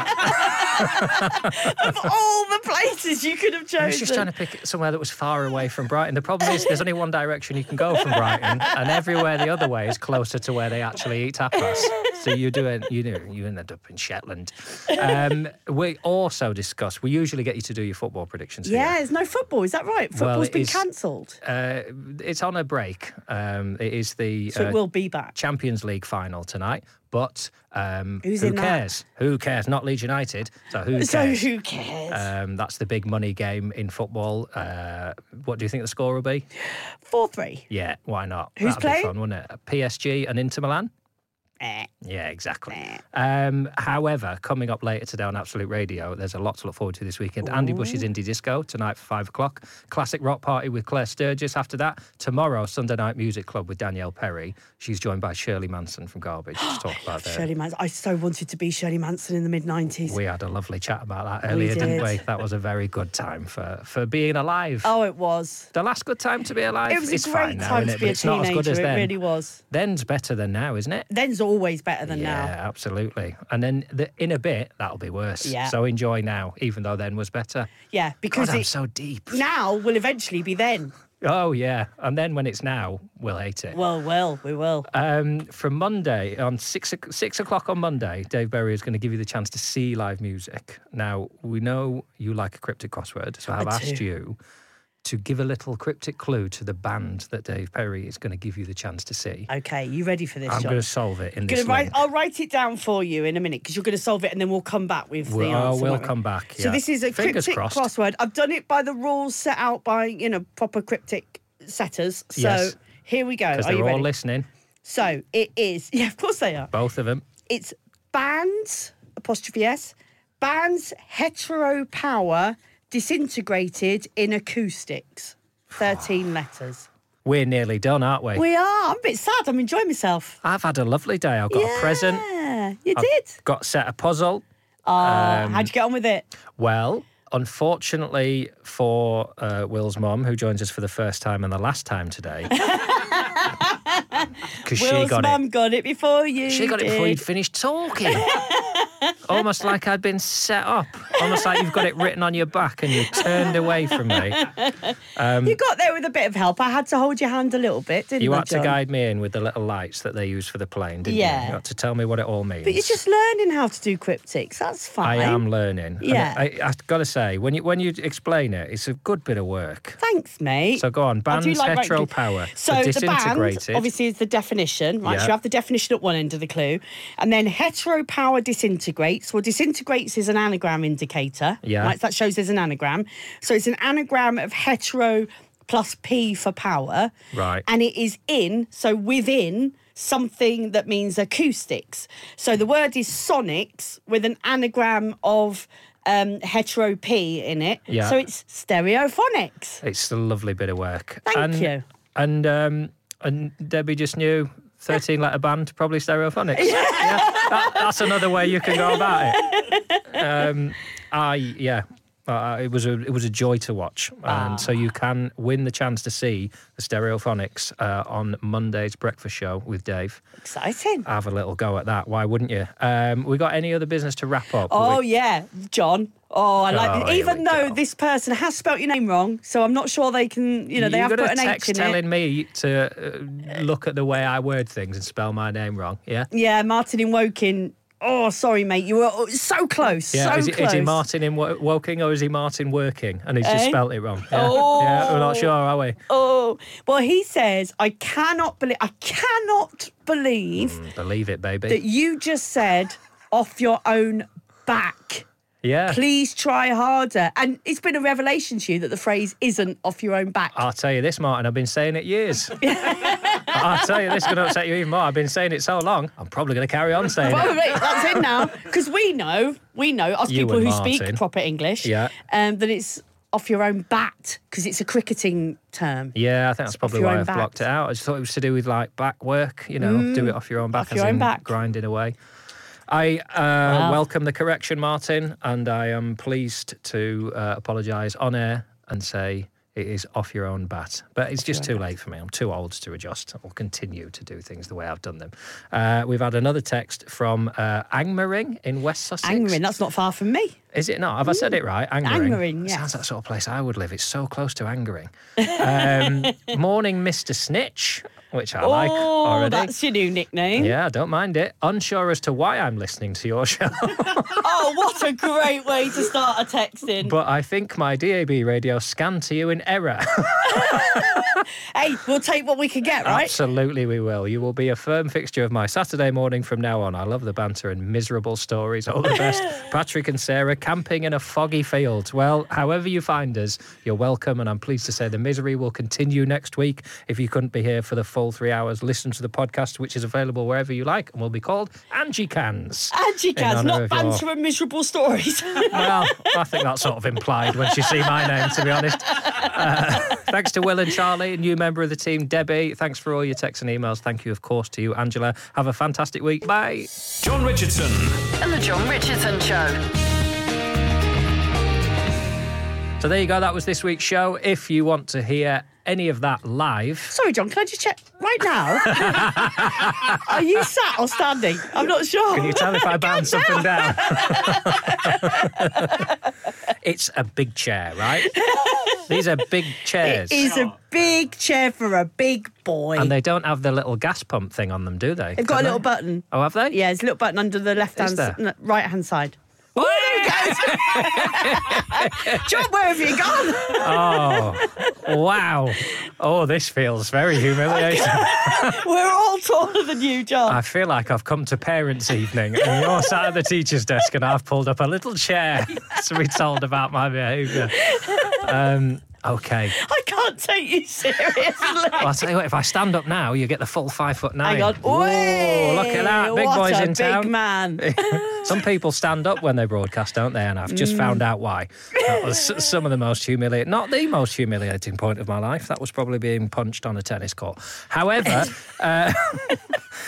Of all the places you could have chosen. I was just trying to pick somewhere that was far away from Brighton. The problem is there's only one direction you can go from Brighton, and everywhere the other way is closer to where they actually eat tapas. So you do it, you know, you end up in Shetland. Um, we also discuss. We usually get you to do your football predictions. Yeah, here. there's no football. Is that right? Well, Football's it been is- cancelled. Uh, it's on a break. Um, it is the So uh, it will be back. Champions League final tonight. But um, Who's who in that? cares? Who cares? Not Leeds United. So who So cares? who cares? Um, that's the big money game in football. Uh, what do you think the score will be? four three. Yeah, why not? Who's That'd playing? be fun, wouldn't it? P S G and Inter Milan? Eh. Yeah, exactly. Um, however, coming up later today on Absolute Radio, there's a lot to look forward to this weekend. Andy Bush's Indie Disco tonight for five o'clock. Classic Rock Party with Claire Sturgis after that. Tomorrow, Sunday Night Music Club with Danielle Perry. She's joined by Shirley Manson from Garbage to talk about that. Shirley Manson. I so wanted to be Shirley Manson in the mid nineties. We had a lovely chat about that We earlier, didn't did. we? That was a very good time for, for being alive. Oh, it was. The last good time to be alive. It was a It's great fine now, time isn't to it? be But a it's not as good teenager. as It then. really was. Then's better than now, isn't it? Then's always better than yeah, now. absolutely. And then the, in a bit, that'll be worse. Yeah. So enjoy now, even though then was better. Yeah, because God, I'm it, so deep. now will eventually be then. Oh, yeah. And then when it's now, we'll hate it. Well, well, we will. Um, from Monday, on six, o- six o'clock on Monday, Dave Berry is going to give you the chance to see live music. Now, we know you like a cryptic crossword, so I've I asked do. you to give a little cryptic clue to the band that Dave Perry is going to give you the chance to see. Okay, you ready for this, I'm John? going to solve it in Gonna this write, link. I'll write it down for you in a minute because you're going to solve it and then we'll come back with We'll, the oh, answer. we'll won't we? come back. So yeah. this is a Fingers cryptic crossed. crossword. I've done it by the rules set out by, you know, proper cryptic setters. So Yes. here we go. Because Are they're you all ready? listening, So it is, yeah, of course they are. both of them. It's bands, apostrophe S, bands hetero power disintegrated in acoustics. thirteen letters. We're nearly done, aren't we? We are. I'm a bit sad. I'm enjoying myself. I've had a lovely day. I've got a present. Yeah, you I've did. got set a puzzle. Oh, Um, how'd you get on with it? Well, unfortunately for uh, Will's mum, who joins us for the first time and the last time today, because she Will's got mum it. got it before you She got it did. before you'd finished talking. Almost like I'd been set up. Almost like you've got it written on your back and you turned away from me. Um, you got there with a bit of help. I had to hold your hand a little bit, didn't you I, had John? to guide me in with the little lights that they use for the plane, didn't Yeah. you? You had to tell me what it all means. But you're just learning how to do cryptics. That's fine. I am learning. Yeah. And I, I've got to say, when you when you explain it, it's a good bit of work. Thanks, mate. So go on, I do bands like hetero writing- power. So the the disintegrated. band, obviously, is the definition, right? Yeah. So you have the definition at one end of the clue. And then hetero power disintegrates. Well, disintegrates is an anagram indicator. Yeah. Right? So that shows there's an anagram. So it's an anagram of hetero plus P for power. Right. And it is in, so within, something that means acoustics. So the word is sonics with an anagram of um, hetero P in it. Yeah. So it's stereophonics. It's a lovely bit of work. Thank and, you. And um, and Debbie just knew thirteen letter band, probably Stereophonics. Yeah. That, that's another way you can go about it. Um, I yeah. Uh, it was a it was a joy to watch, and Ah. so you can win the chance to see the Stereophonics uh, on Monday's breakfast show with Dave. Exciting! Have a little go at that. Why wouldn't you? Um, we got any other business to wrap up? Oh, We- yeah, John. Oh, I like Oh, it. here Even we though go. this person has spelt your name wrong, so I'm not sure they can, you know, they you have got put a an text H in telling it. me to uh, look at the way I word things and spell my name wrong. Yeah. Yeah, Martin in Woking. Oh, sorry, mate. You were so close. Yeah, so is, he, close. is he Martin in Wo- Woking or is he Martin working? And he's just Eh? spelt it wrong. Yeah. Oh. Yeah, we're not sure, are we? Oh, well, he says, I cannot believe, I cannot believe Mm, believe it, baby. that you just said off your own back. Yeah. Please try harder. And it's been a revelation to you that the phrase isn't off your own back. I'll tell you this, Martin, I've been saying it years. I'll tell you this, is going to upset you even more. I've been saying it so long, I'm probably going to carry on saying Well, it. right, that's it now. Because we know, we know, us You people and who speak Martin. proper English, Yeah. um, that it's off your own bat, because it's a cricketing term. Yeah, I think that's probably your why own I've back. blocked it out. I just thought it was to do with like back work, you know, Mm. do it off your own back, Off as your own in back. grinding away. I uh, Wow. welcome the correction, Martin, and I am pleased to uh, apologise on air and say it is off your own bat. But it's just too late for me. I'm too old to adjust. I'll continue to do things the way I've done them. Uh, we've had another text from uh, Angmering in West Sussex. Angmering, that's not far from me. Is it not? Have I said it right? Angmering. Angmering, yes. Sounds like the sort of place I would live. It's so close to Angering. Um, morning, Mister Snitch, which I like Oh, already. that's your new nickname. Yeah, I don't mind it. Unsure as to why I'm listening to your show. Oh, what a great way to start a texting. But I think my D A B radio scanned to you in error. Hey, we'll take what we can get, right? Absolutely, we will. You will be a firm fixture of my Saturday morning from now on. I love the banter and miserable stories. All the best. Patrick and Sarah camping in a foggy field. Well, however you find us, you're welcome. And I'm pleased to say the misery will continue next week. If you couldn't be here for the full three hours, listen to the podcast, which is available wherever you like and will be called Angie Cans. Angie in Cans, honour not of your- banter and miserable stories. Well, I think that's sort of implied when she see my name, to be honest. Uh, thanks to Will and Charlie, a new member of the team, Debbie. Thanks for all your texts and emails. Thank you, of course, to you, Angela. Have a fantastic week. Bye. John Richardson. And the John Richardson Show. So there you go. That was this week's show. If you want to hear any of that live... Sorry, John, can I just check right now? Are you sat or standing? I'm not sure. Can you tell if I bounce up and down? It's a big chair, right? These are big chairs. It is a big chair for a big boy. And they don't have the little gas pump thing on them, do they? They've got Have a little they? button. Oh, have they? Yeah, there's a little button under the left hand, Is there? no, right hand side. Oh, there he goes. John, where have you gone? Oh, wow. Oh, this feels very humiliating. We're all taller than you, John. I feel like I've come to parents' evening and you're sat at the teacher's desk and I've pulled up a little chair to be told about my behaviour. Um, okay. I can't take you seriously. Well, I'll tell you what, if I stand up now, you get the full five foot nine. Hang on. Whoa, look at that. Big what boys a in big town. man. Some people stand up when they broadcast, don't they? And I've just Mm. found out why. That was s- some of the most humiliating, not the most humiliating point of my life. That was probably being punched on a tennis court. However, uh,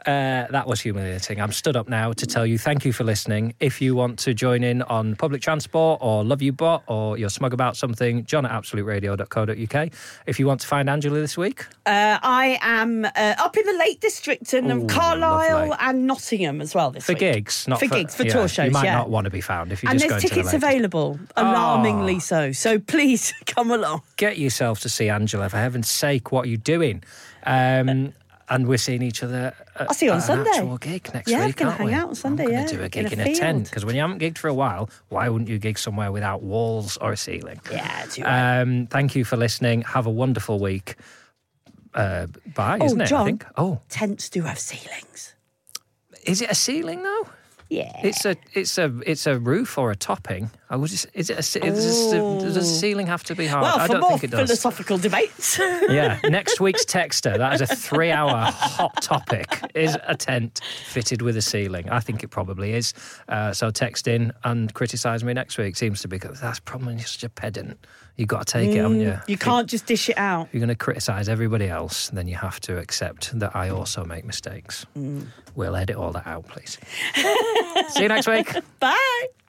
Uh, that was humiliating. I'm stood up now to tell you thank you for listening. If you want to join in on public transport or Love You Bot or you're smug about something, john at absolute radio dot co dot uk. If you want to find Angela this week. Uh, I am uh, up in the Lake District and Ooh, Carlisle lovely. and Nottingham as well this For week. gigs, not for, for gigs, for yeah, tour shows, You might yeah. not want to be found if you and just go there's into the tickets Lake. available, alarmingly so. So please come along. Get yourself to see Angela, for heaven's sake. What are you doing? Um, and we're seeing each other at, I'll see you on at Sunday. an actual gig next yeah, week, I'm aren't going to hang we? out on Sunday, I'm yeah. going to do a gig in in a, a tent, field. because when you haven't gigged for a while, why wouldn't you gig somewhere without walls or a ceiling? Yeah, too right. Um, thank you for listening. Have a wonderful week. Uh, bye, Oh, isn't it? John, I think. Oh, tents do have ceilings. is it a ceiling though? Yeah. It's a it's a it's a roof or a topping. I would just, is it a ce- is this a, does the ceiling have to be hard? Well, I for don't more think it does. philosophical debates. Yeah, next week's texter, that is a three-hour hot topic, is a tent fitted with a ceiling. I think it probably is. Uh, so text in and criticise me next week. Seems to be, that's probably such a pedant. You've got to take it, haven't you? Mm, you can't just dish it out. If you're going to criticise everybody else, then you have to accept that I also make mistakes. Mm. We'll edit all that out, please. See you next week. Bye.